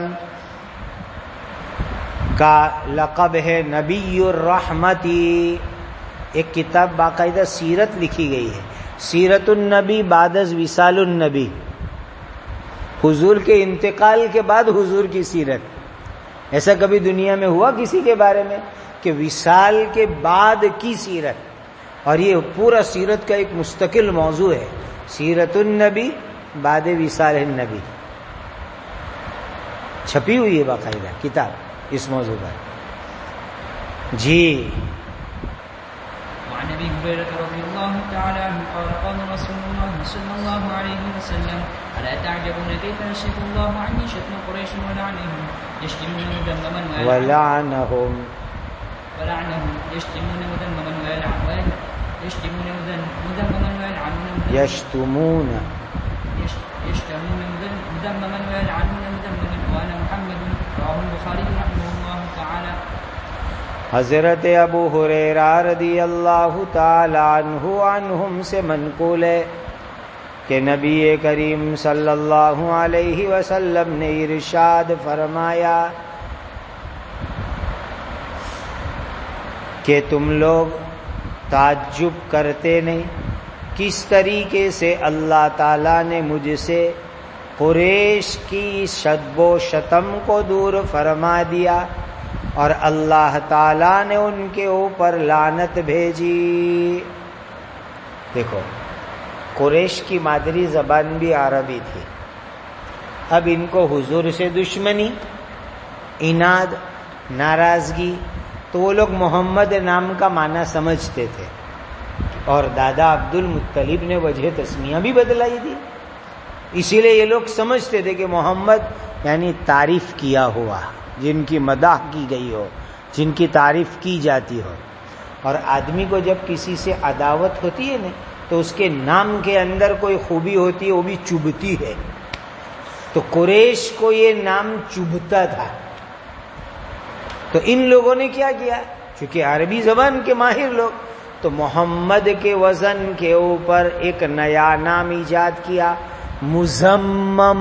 کا لقب ہے نبی الرحمتی. ایک کتاب باقاعدہ سیرت لکھی گئی ہے، سیرت النبی بعد از وصال النبی، حضور کے انتقال کے بعد حضور کی سیرت. ایسا کبھی دنیا میں ہوا کسی کے بارے میں کہ وصال کے بعد کی سیرت؟ اور یہ پورا سیرت کا ایک مستقل موضوع ہے، سیرت النبی بعد وصال النبی. چھپی ہوئی ہے باقاعدہ کتاب اس موضوع پر. جی وعن ابي هريره رضي الله تعالى عنه قال قال رسول الله صلى الله عليه وسلم الا تعجبون كيف يشف الله عني شتم قريش ولعنهم يشتمون مذمما ولعنهم ولعنهم يشتمون مذمما ويلعنون يشتمون مذمما ويلعنون يشتمون يشتمون مذمما ويلعنون مذمما وانا محمد. رواه البخاري رحمه الله تعالى. حضرت ابو ہریرہ رضی اللہ تعالی عنہ عنہم سے منقول ہے کہ نبی کریم صلی اللہ علیہ وسلم نے ارشاد فرمایا کہ تم لوگ تعجب کرتے نہیں کس طریقے سے اللہ تعالیٰ نے مجھ سے قریش کی شتم و شتم کو دور فرما دیا اور اللہ تعالیٰ نے ان کے اوپر لعنت بھیجی. دیکھو قریش کی مادری زبان بھی عربی تھی. اب ان کو حضور سے دشمنی، عناد، ناراضگی، تو وہ لوگ محمد نام کا معنی سمجھتے تھے، اور دادا عبد المطلب نے وجہ تسمیہ بھی بدلائی تھی. اسی لیے یہ لوگ سمجھتے تھے کہ محمد یعنی تعریف کیا ہوا، جن کی مداح کی گئی ہو، جن کی تعریف کی جاتی ہو. اور آدمی کو جب کسی سے عداوت ہوتی ہے نا تو اس کے نام کے اندر کوئی خوبی ہوتی ہے، وہ بھی چبھتی ہے. تو قریش کو یہ نام چبھتا تھا. تو ان لوگوں نے کیا کیا، چونکہ عربی زبان کے ماہر لوگ، تو محمد کے وزن کے اوپر ایک نیا نام ایجاد کیا، مزمم.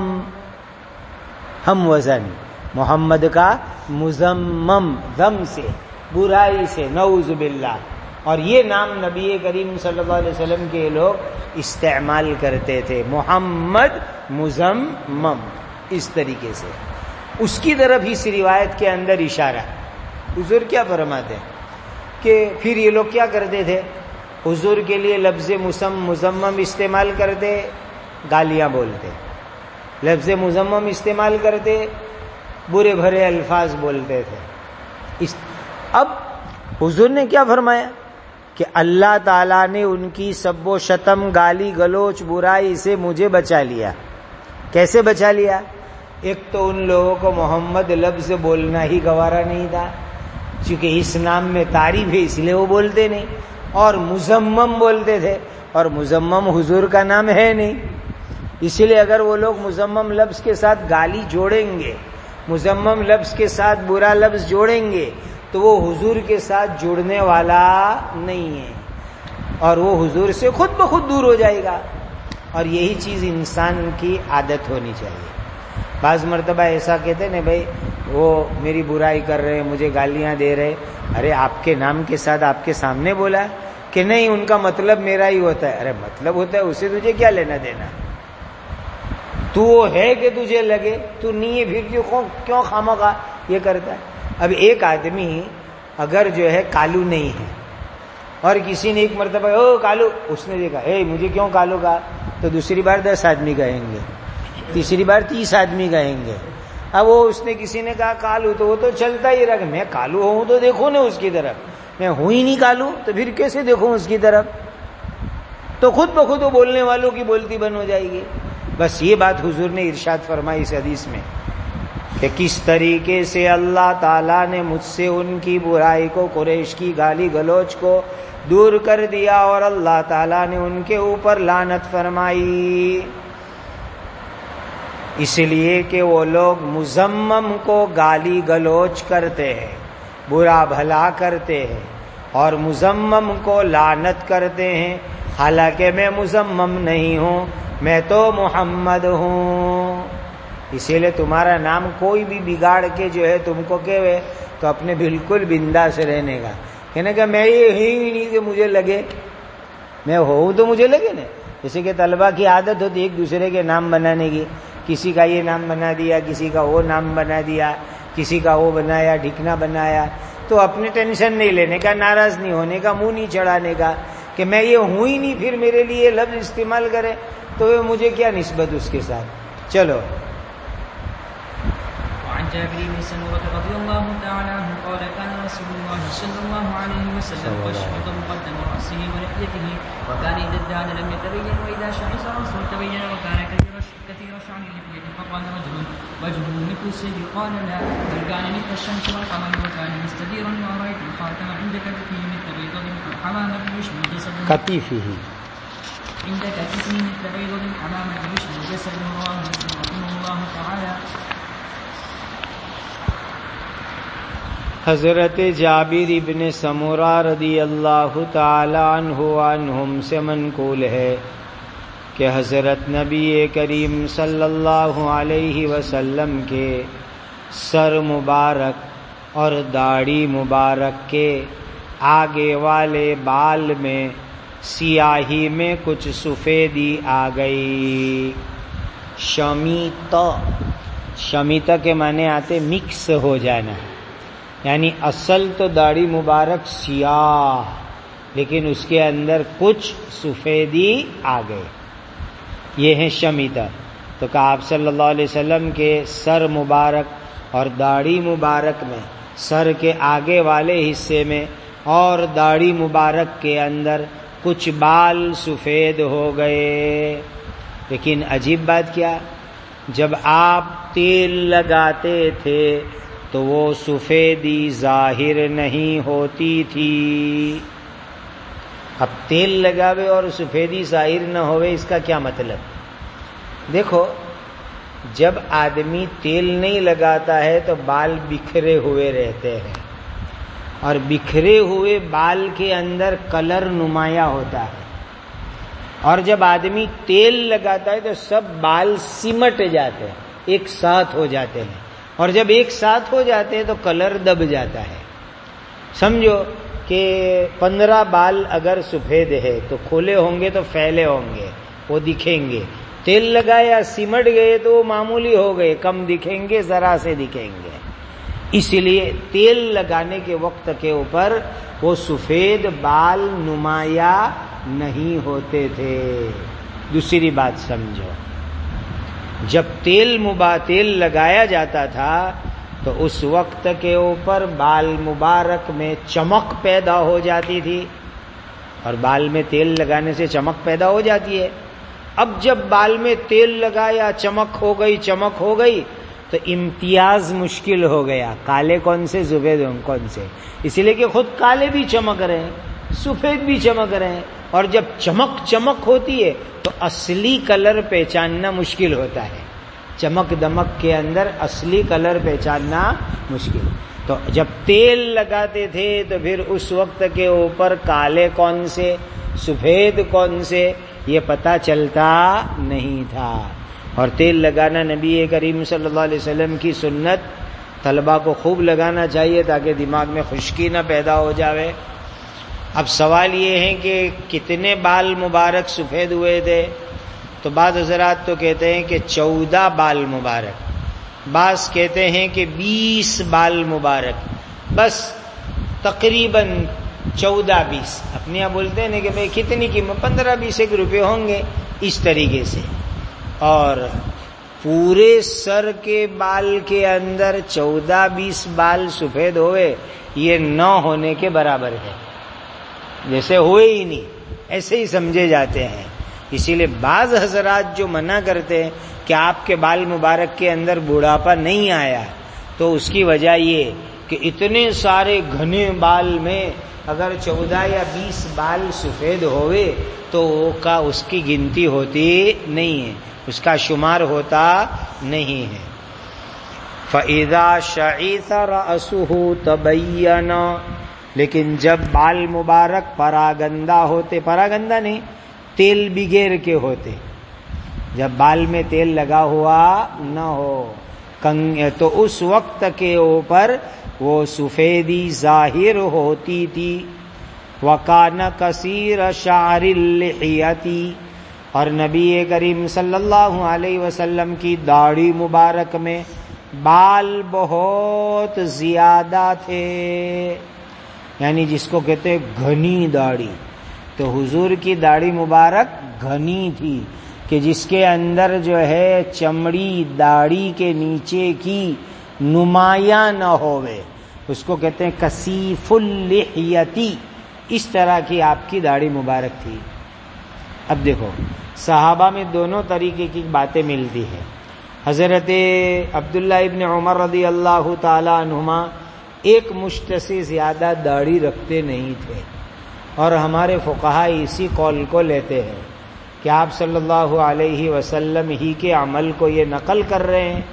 ہم وزن محمد کا مزمم، ضم سے، برائی سے، نعوذ باللہ. اور یہ نام نبی کریم صلی اللہ علیہ وسلم کے لوگ استعمال کرتے تھے، محمد مزمم، اس طریقے سے. اس کی طرف اس روایت کے اندر اشارہ. حضور کیا فرماتے ہیں کہ پھر یہ لوگ کیا کرتے تھے، حضور کے لیے لفظ مسم مزمم استعمال کرتے، گالیاں بولتے، لفظ مزمم استعمال کرتے، برے بھرے الفاظ بولتے تھے. اس اب حضور نے کیا فرمایا کہ اللہ تعالیٰ نے ان کی سب و شتم، گالی گلوچ، برائی سے مجھے بچا لیا. کیسے بچا لیا؟ ایک تو ان لوگوں کو محمد لفظ بولنا ہی گوارا نہیں تھا، چونکہ اس نام میں تعریف ہے اس لیے وہ بولتے نہیں، اور مزمم بولتے تھے، اور مزمم حضور کا نام ہے نہیں. اسی لیے اگر وہ لوگ مزمم لفظ کے ساتھ گالی جوڑیں گے، مزمم لفظ کے ساتھ برا لفظ جوڑیں گے، تو وہ حضور کے ساتھ جڑنے والا نہیں ہے، اور وہ حضور سے خود بخود دور ہو جائے گا. اور یہی چیز انسان کی عادت ہونی چاہیے. بعض مرتبہ ایسا کہتے ہیں بھائی وہ میری برائی کر رہے ہیں، مجھے گالیاں دے رہے، ارے آپ کے نام کے ساتھ آپ کے سامنے بولا کہ نہیں، ان کا مطلب میرا ہی ہوتا ہے. ارے مطلب ہوتا ہے، اسے تجھے کیا لینا دینا؟ تو وہ ہے کہ تجھے لگے، تو نہیں ہے پھر کیوں خامخواہ یہ کرتا ہے؟ اب ایک آدمی اگر جو ہے کالو نہیں ہے اور کسی نے ایک مرتبہ او کالو، اس نے دیکھا اے مجھے کیوں کالو کہا، تو دوسری بار دس آدمی کہیں گے، تیسری بار تیس آدمی کہیں گے. اب وہ اس نے کسی نے کہا کالو، تو وہ تو چلتا ہی رہا، میں کالو ہوں تو دیکھو نا اس کی طرف، میں ہوں ہی نہیں کالو تو پھر کیسے دیکھوں اس کی طرف؟ تو خود بخود وہ بولنے والوں کی بولتی بند ہو جائے گی. بس یہ بات حضور نے ارشاد فرمائی اس حدیث میں کہ کس طریقے سے اللہ تعالیٰ نے مجھ سے ان کی برائی کو، قریش کی گالی گلوچ کو دور کر دیا، اور اللہ تعالیٰ نے ان کے اوپر لعنت فرمائی. اس لیے کہ وہ لوگ مزمم کو گالی گلوچ کرتے ہیں، برا بھلا کرتے ہیں، اور مزمم کو لعنت کرتے ہیں. حالانکہ میں مزمم نہیں ہوں، میں تو محمد ہوں. اسی لیے تمہارا نام کوئی بھی بگاڑ کے جو ہے تم کو کہے تو اپنے بالکل بنداس رہنے کا، کہنے کہ میں یہ ہی نہیں کہ مجھے لگے، میں ہوں تو مجھے لگے نا. جیسے کہ طلبہ کی عادت ہوتی ایک دوسرے کے نام بنانے کی، کسی کا یہ نام بنا دیا، کسی کا وہ نام بنا دیا، کسی کا وہ بنایا، ڈھکنا بنایا. تو اپنے ٹینشن نہیں لینے کا، ناراض نہیں ہونے کا، منہ نہیں چڑھانے کا کہ میں یہ ہوں ہی نہیں، پھر میرے لیے لفظ استعمال کرے تو مجھے کیا نسبت اس کے ساتھ. چلو. وعن جابر بن سمرة رضي الله تعالى عنه قال كان رسول الله صلى الله عليه وسلم يشفط مقدم رأسه ولحيته، وكان إذا ادان لم يتبين، وإذا شعر رأسه تبين، وكان كثير كثير شعر لحيته. فقال رجل وجهه مثل السيف، قال لا، بل كان مثل الشمس والقمر، وكان مستديرا، ورأيت الخاتم عند كتفه مثل بيضة الحمامة يشبه جسد كتفه عند كتفه مثل بيضة الحمامة يشبه جسد. رواه مسلم رحمه الله تعالى. حضرت جابر ابن سمرہ رضی اللہ تعالی عنہ عنہم سے منقول ہے کہ حضرت نبی کریم صلی اللہ علیہ وسلم کے سر مبارک اور داڑھی مبارک کے آگے والے بال میں سیاہی میں کچھ سفیدی آ گئی. شمیتا، شمیتا کے معنی آتے مکس ہو جانا، یعنی اصل تو داڑھی مبارک سیاہ لیکن اس کے اندر کچھ سفیدی آ گئے، یہ ہے شمیتا. تو کہا آپ صلی اللہ علیہ وسلم کے سر مبارک اور داڑھی مبارک میں، سر کے آگے والے حصے میں اور داڑھی مبارک کے اندر کچھ بال سفید ہو گئے. لیکن عجیب بات کیا جب آپ تیل لگاتے تھے تو وہ سفیدی ظاہر نہیں ہوتی تھی. اب تیل لگاوے اور سفیدی ظاہر نہ ہوئے، اس کا کیا مطلب؟ دیکھو، جب آدمی تیل نہیں لگاتا ہے تو بال بکھرے ہوئے رہتے ہیں، اور بکھرے ہوئے بال کے اندر کلر نمایاں ہوتا ہے. اور جب آدمی تیل لگاتا ہے تو سب بال سمٹ جاتے ہیں، ایک ساتھ ہو جاتے ہیں، اور جب ایک ساتھ ہو جاتے ہیں تو کلر دب جاتا ہے. سمجھو کہ پندرہ بال اگر سفید ہے تو کھلے ہوں گے تو پھیلے ہوں گے، وہ دکھیں گے. تیل لگایا سمٹ گئے تو وہ معمولی ہو گئے، کم دکھیں گے، ذرا سے دکھیں گے. اس لیے تیل لگانے کے وقت کے اوپر وہ سفید بال نمایاں نہیں ہوتے تھے. دوسری بات سمجھو، جب تیل مبا تیل لگایا جاتا تھا تو اس وقت کے اوپر بال مبارک میں چمک پیدا ہو جاتی تھی، اور بال میں تیل لگانے سے چمک پیدا ہو جاتی ہے. اب جب بال میں تیل لگایا، چمک ہو گئی چمک ہو گئی تو امتیاز مشکل ہو گیا، کالے کون سے سفید کون سے. اسی لیے کہ خود کالے بھی چمک رہے ہیں، سفید بھی چمک رہے ہیں، اور جب چمک چمک ہوتی ہے تو اصلی کلر پہچاننا مشکل ہوتا ہے. چمک دمک کے اندر اصلی کلر پہچاننا مشکل. تو جب تیل لگاتے تھے تو پھر اس وقت کے اوپر کالے کون سے سفید کون سے یہ پتہ چلتا نہیں تھا. اور تیل لگانا نبی کریم صلی اللہ علیہ وسلم کی سنت، طلبہ کو خوب لگانا چاہیے تاکہ دماغ میں خشکی نہ پیدا ہو جاوے. اب سوال یہ ہے کہ کتنے بال مبارک سفید ہوئے تھے؟ تو بعض حضرات تو کہتے ہیں کہ چودہ بال مبارک، بعض کہتے ہیں کہ بیس بال مبارک، بس تقریباً چودہ بیس. اپنے یہاں بولتے ہیں کہ بھئی کتنی قیمت، پندرہ بیس ایک روپے ہوں گے، اس طریقے سے. اور پورے سر کے بال کے اندر چودہ بیس بال سفید ہوئے، یہ نہ ہونے کے برابر ہے، جیسے ہوئے ہی نہیں، ایسے ہی سمجھے جاتے ہیں. اسی لیے بعض حضرات جو منع کرتے ہیں کہ آپ کے بال مبارک کے اندر بڑھاپا نہیں آیا، تو اس کی وجہ یہ کہ اتنے سارے گھنے بال میں اگر چودہ یا بیس بال سفید ہوئے تو وہ کا اس کی گنتی ہوتی نہیں ہے، اس کا شمار ہوتا نہیں ہے. فَإِذَا شَعِثَ رَأْسُهُ تَبَيَّنَ، لیکن جب بال مبارک پراگندہ ہوتے، پراگندہ نہیں، تیل بگیر کے ہوتے، جب بال میں تیل لگا ہوا نہ ہو تو اس وقت کے اوپر وہ سفیدی ظاہر ہوتی تھی. وَكَانَ كَثِيرَ شَعْرِ اللِّحِيَةِ، اور نبی کریم صلی اللہ علیہ وسلم کی داڑھی مبارک میں بال بہت زیادہ تھے، یعنی جس کو کہتے ہیں گھنی داڑھی. تو حضور کی داڑھی مبارک گھنی تھی کہ جس کے اندر جو ہے چمڑی داڑھی کے نیچے کی نمایاں نہ ہوئے، اس کو کہتے ہیں کثیف اللحیتی. اس طرح کی آپ کی داڑھی مبارک تھی. اب دیکھو، صحابہ میں دونوں طریقے کی باتیں ملتی ہیں. حضرت عبداللہ ابن عمر رضی اللہ تعالی عنہما ایک مشت سے زیادہ داڑھی رکھتے نہیں تھے، اور ہمارے فقہا اسی قول کو لیتے ہیں کہ آپ صلی اللہ علیہ وسلم ہی کے عمل کو یہ نقل کر رہے ہیں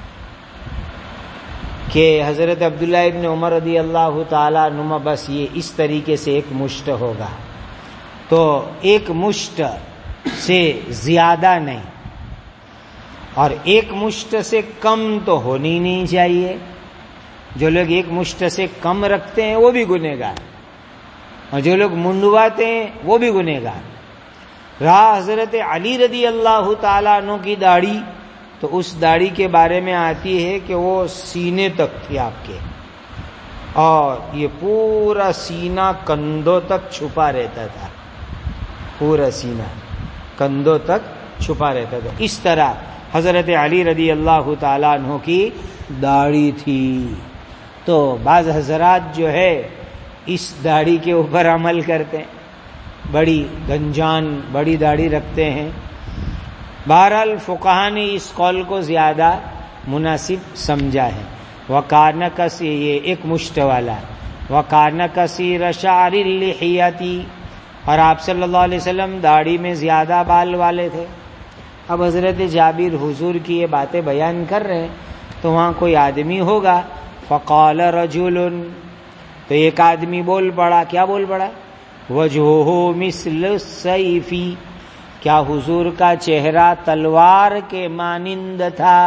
کہ حضرت عبداللہ ابن عمر رضی اللہ تعالی عنہما بس یہ اس طریقے سے ایک مشت ہوگا، تو ایک مشت سے زیادہ نہیں، اور ایک مشت سے کم تو ہونی نہیں چاہیے. جو لوگ ایک مشت سے کم رکھتے ہیں وہ بھی گنہگار، اور جو لوگ منڈواتے ہیں وہ بھی گنہگار. رہا حضرت علی رضی اللہ تعالیٰ عنہ کی داڑھی، تو اس داڑھی کے بارے میں آتی ہے کہ وہ سینے تک تھی آپ کے، اور یہ پورا سینہ کندھوں تک چھپا رہتا تھا، پورا سینہ کندھوں تک چھپا رہتا تھا. اس طرح حضرت علی رضی اللہ تعالیٰ عنہ کی داڑھی تھی. تو بعض حضرات جو ہے اس داڑھی کے اوپر عمل کرتے ہیں، بڑی گنجان بڑی داڑھی رکھتے ہیں. بہرحال فقہا نے اس قول کو زیادہ مناسب سمجھا ہے. وَكَانَ کثیر، یہ ایک مشت والا، وَكَانَ كَثِيرَ شَعْرِ اللِّحِيَةِ، اور آپ صلی اللہ علیہ وسلم داڑھی میں زیادہ بال والے تھے. اب حضرت جابر حضور کی یہ باتیں بیان کر رہے ہیں تو وہاں کوئی آدمی ہوگا. فقال رجل، تو ایک آدمی بول پڑا. کیا بول پڑا؟ وجهه مثل السیف، کیا حضور کا چہرہ تلوار کے مانند تھا؟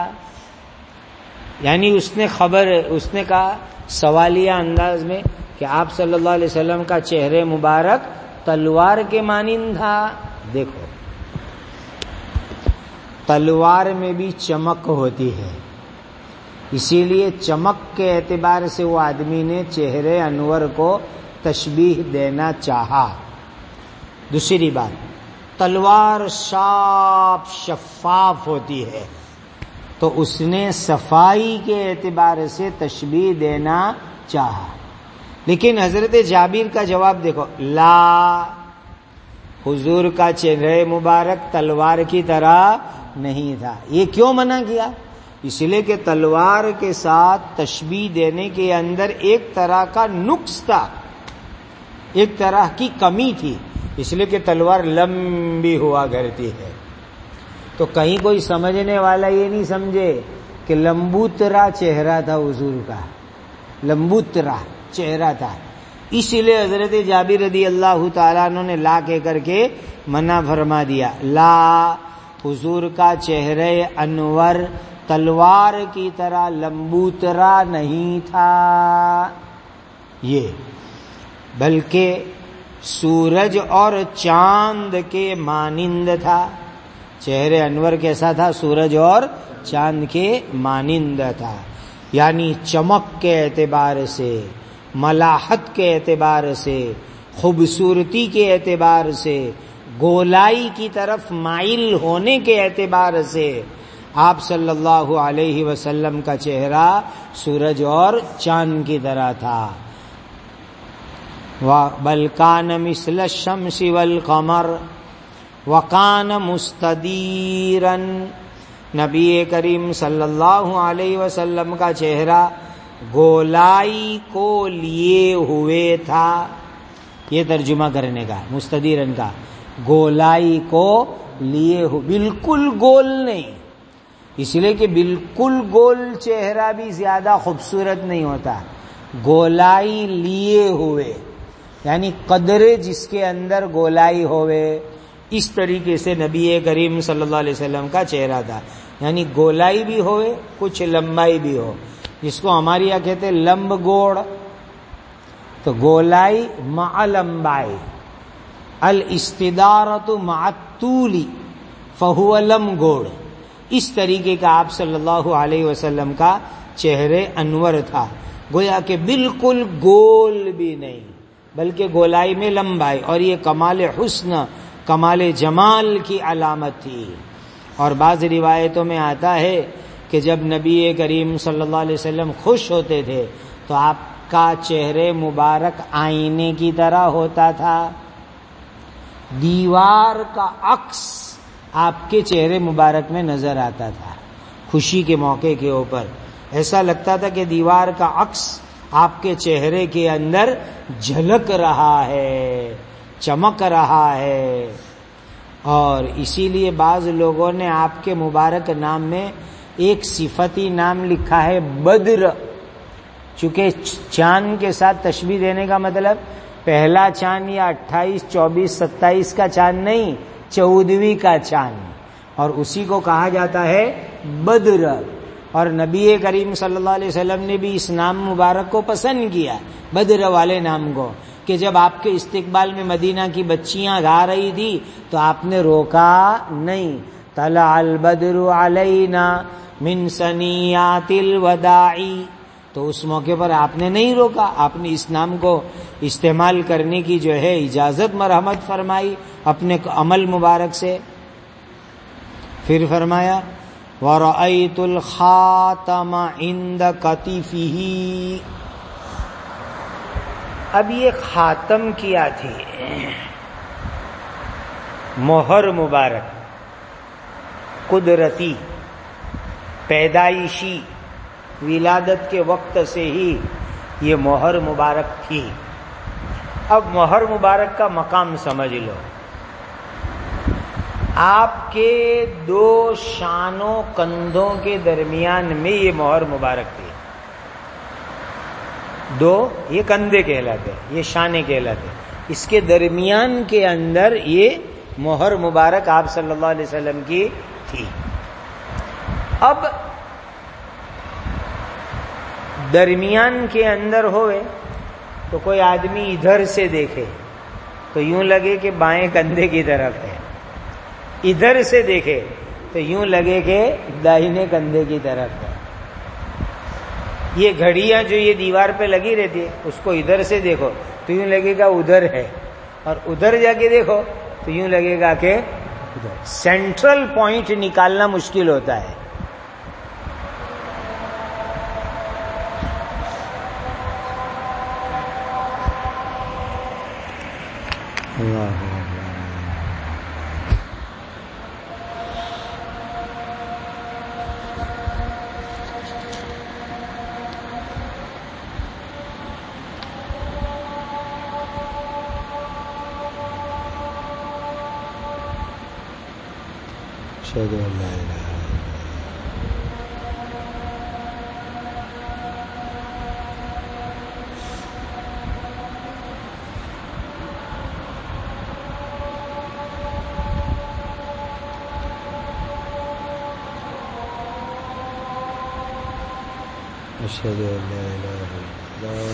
یعنی اس نے خبر اس نے کہا سوالیہ انداز میں کہ آپ صلی اللہ علیہ وسلم کا چہرے مبارک تلوار کے مانند تھا. دیکھو تلوار میں بھی چمک ہوتی ہے، اسی لیے چمک کے اعتبار سے وہ آدمی نے چہرے انور کو تشبیہ دینا چاہا. دوسری بات، تلوار صاف شفاف ہوتی ہے تو اس نے صفائی کے اعتبار سے تشبیہ دینا چاہا. لیکن حضرت جابر کا جواب دیکھو، لا، حضور کا چہرہ مبارک تلوار کی طرح نہیں تھا. یہ کیوں منع کیا؟ اس لیے کہ تلوار کے ساتھ تشبیہ دینے کے اندر ایک طرح کا نقص تھا، ایک طرح کی کمی تھی، اس لیے کہ تلوار لمبی ہوا کرتی ہے. تو کہیں کوئی سمجھنے والا یہ نہیں سمجھے کہ لمبوترا چہرہ تھا حضور کا، لمبوترا چہرہ تھا. اس لیے حضرت جابر رضی اللہ تعالیٰ عنہ نے لا کہہ کر کے منع فرما دیا. لا، حضور کا چہرہ انور تلوار کی طرح لمبوترا نہیں تھا، یہ بلکہ سورج اور چاند کے مانند تھا. چہرے انور کیسا تھا؟ سورج اور چاند کے مانند تھا. یعنی چمک کے اعتبار سے، ملاحت کے اعتبار سے، خوبصورتی کے اعتبار سے، گولائی کی طرف مائل ہونے کے اعتبار سے آپ صلی اللہ علیہ وسلم کا چہرہ سورج اور چاند کی طرح تھا. بل کان مثل الشمس والقمر وکان مستدیرا، نبی کریم صلی اللہ علیہ وسلم کا چہرہ گولائی کو لیے ہوئے تھا. یہ ترجمہ کرنے کا مستدیرن کا، گولائی کو لیے ہو، بالکل گول نہیں. اس لیے کہ بالکل گول چہرہ بھی زیادہ خوبصورت نہیں ہوتا. گولائی لیے ہوئے یعنی قدرے جس کے اندر گولائی ہوئے، اس طریقے سے نبی کریم صلی اللہ علیہ وسلم کا چہرہ تھا. یعنی گولائی بھی ہوئے، کچھ لمبائی بھی ہو، جس کو ہمارے یہاں کہتے ہیں لمب گوڑ. تو گولائی مع لمبائی، الاستدارۃ مع الطول فہو لم گوڑ. اس طریقے کا آپ صلی اللہ علیہ وسلم کا چہرے انور تھا. گویا کہ بالکل گول بھی نہیں بلکہ گولائی میں لمبائی، اور یہ کمال حسن، کمال جمال کی علامت تھی. اور بعض روایتوں میں آتا ہے کہ جب نبی کریم صلی اللہ علیہ وسلم خوش ہوتے تھے تو آپ کا چہرے مبارک آئینے کی طرح ہوتا تھا. دیوار کا عکس آپ کے چہرے مبارک میں نظر آتا تھا. خوشی کے موقع کے اوپر ایسا لگتا تھا کہ دیوار کا عکس آپ کے چہرے کے اندر جھلک رہا ہے، چمک رہا ہے. اور اسی لیے بعض لوگوں نے آپ کے مبارک نام میں ایک صفتی نام لکھا ہے بدر، چونکہ چاند کے ساتھ تشبیہ دینے کا مطلب پہلا چاند یا اٹھائیس چوبیس ستائیس کا چاند نہیں، چودہویں کا چاند، اور اسی کو کہا جاتا ہے بدر. اور نبی کریم صلی اللہ علیہ وسلم نے بھی اس نام مبارک کو پسند کیا، بدر والے نام کو، کہ جب آپ کے استقبال میں مدینہ کی بچیاں گا رہی تھی تو آپ نے روکا نہیں. طلع البدر علینا من ثنیات الوداع، تو اس موقع پر آپ نے نہیں روکا، آپ نے اس نام کو استعمال کرنے کی جو ہے اجازت مرحمت فرمائی اپنے عمل مبارک سے. پھر فرمایا وَرَأَيْتُ الْخَاتَمَ عِنْدَ كَتِفِهِ. اب یہ خاتم کیا تھی؟ مہر مبارک. قدرتی پیدائشی ولادت کے وقت سے ہی یہ مہر مبارک تھی. اب مہر مبارک کا مقام سمجھ لو. آپ کے دو شانوں کندھوں کے درمیان میں یہ مہر مبارک تھی. دو یہ کندھے کہلاتے، یہ شانے کہلاتے. اس کے درمیان کے اندر یہ مہر مبارک آپ صلی اللہ علیہ وسلم کی تھی. اب درمیان کے اندر ہوئے تو کوئی آدمی ادھر سے دیکھے تو یوں لگے کہ بائیں کندھے کی طرف ہے، ادھر سے دیکھے تو یوں لگے کہ داہنے کندھے کی طرف ہے. یہ گھڑیاں جو یہ دیوار پہ لگی رہتی ہے، اس کو ادھر سے دیکھو تو یوں لگے گا ادھر ہے، اور ادھر جا کے دیکھو تو یوں لگے گا کہ ادھر. سینٹرل پوائنٹ نکالنا مشکل ہوتا ہے. اللہ اشهد ان لا اله اشهد ان لا اله الا الله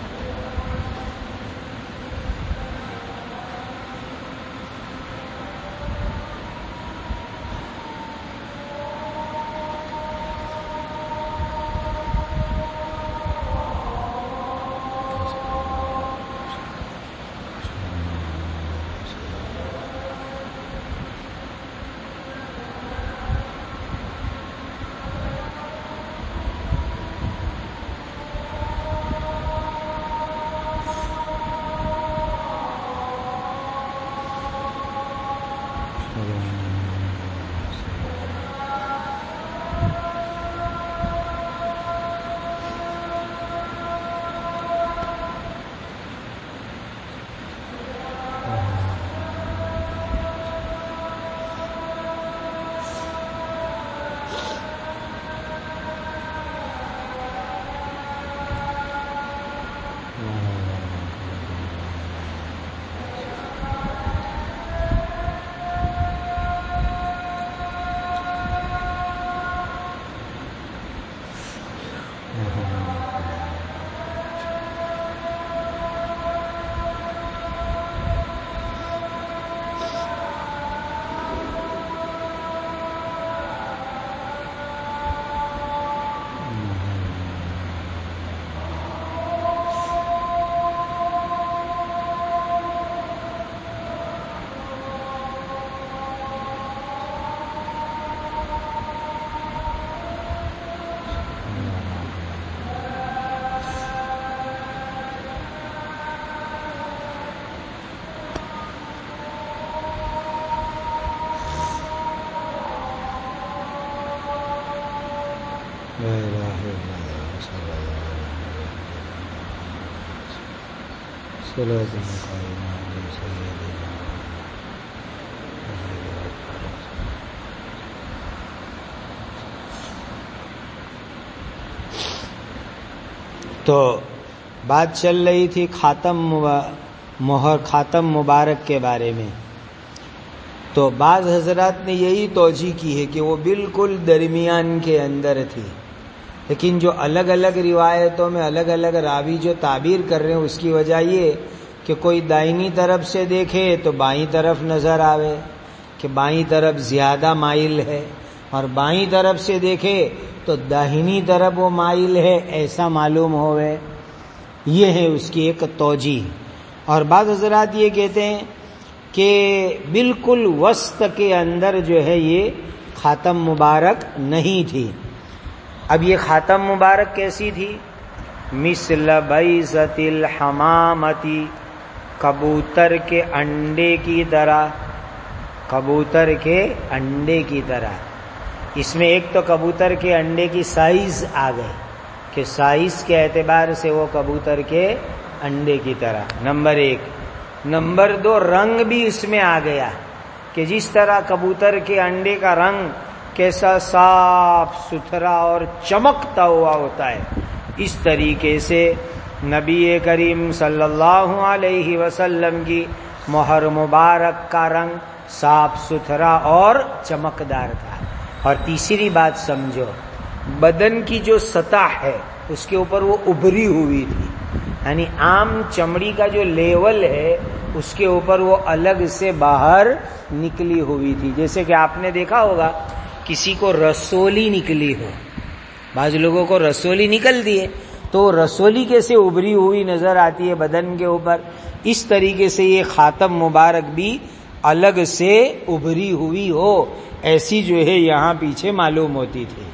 لا إله إلا الله صلى الله عليه وسلم صلاة قائمة على سيدنا تو بات چل رہی تھی خاتم مہر خاتم مبارک کے بارے میں. تو بعض حضرات نے یہی توجیہ کی ہے کہ وہ بالکل درمیان کے اندر تھی، لیکن جو الگ الگ روایتوں میں الگ الگ راوی جو تعبیر کر رہے ہیں اس کی وجہ یہ کہ کوئی دائنی طرف سے دیکھے تو بائیں طرف نظر آوے کہ بائیں طرف زیادہ مائل ہے، اور بائیں طرف سے دیکھے تو داہنی طرف وہ مائل ہے، ایسا معلوم ہوئے. یہ ہے اس کی ایک توجیہ. اور بعض حضرات یہ کہتے ہیں کہ بالکل وسط کے اندر جو ہے یہ خاتم مبارک نہیں تھی. اب یہ خاتم مبارک کیسی تھی؟ مثل بیضۃ الحمامتی، کبوتر کے انڈے کی طرح، کبوتر کے انڈے کی طرح. اس میں ایک تو کبوتر کے انڈے کی سائز آ گئی کہ سائز کے اعتبار سے وہ کبوتر کے انڈے کی طرح، نمبر ایک۔ نمبر دو، رنگ بھی اس میں آ گیا کہ جس طرح کبوتر کے انڈے کا رنگ کیسا صاف ستھرا اور چمکتا ہوا ہوتا ہے، اس طریقے سے نبی کریم صلی اللہ علیہ وسلم کی مہر مبارک کا رنگ صاف ستھرا اور چمکدار تھا۔ اور تیسری بات سمجھو، بدن کی جو سطح ہے اس کے اوپر وہ ابھری ہوئی تھی، یعنی عام چمڑی کا جو لیول ہے اس کے اوپر وہ الگ سے باہر نکلی ہوئی تھی۔ جیسے کہ آپ نے دیکھا ہوگا کسی کو رسولی نکلی ہو، بعض لوگوں کو رسولی نکلتی ہے تو رسولی کیسے ابھری ہوئی نظر آتی ہے بدن کے اوپر، اس طریقے سے یہ خاتم مبارک بھی الگ سے ابھری ہوئی ہو، ایسی جو ہے یہاں پیچھے معلوم ہوتی تھی۔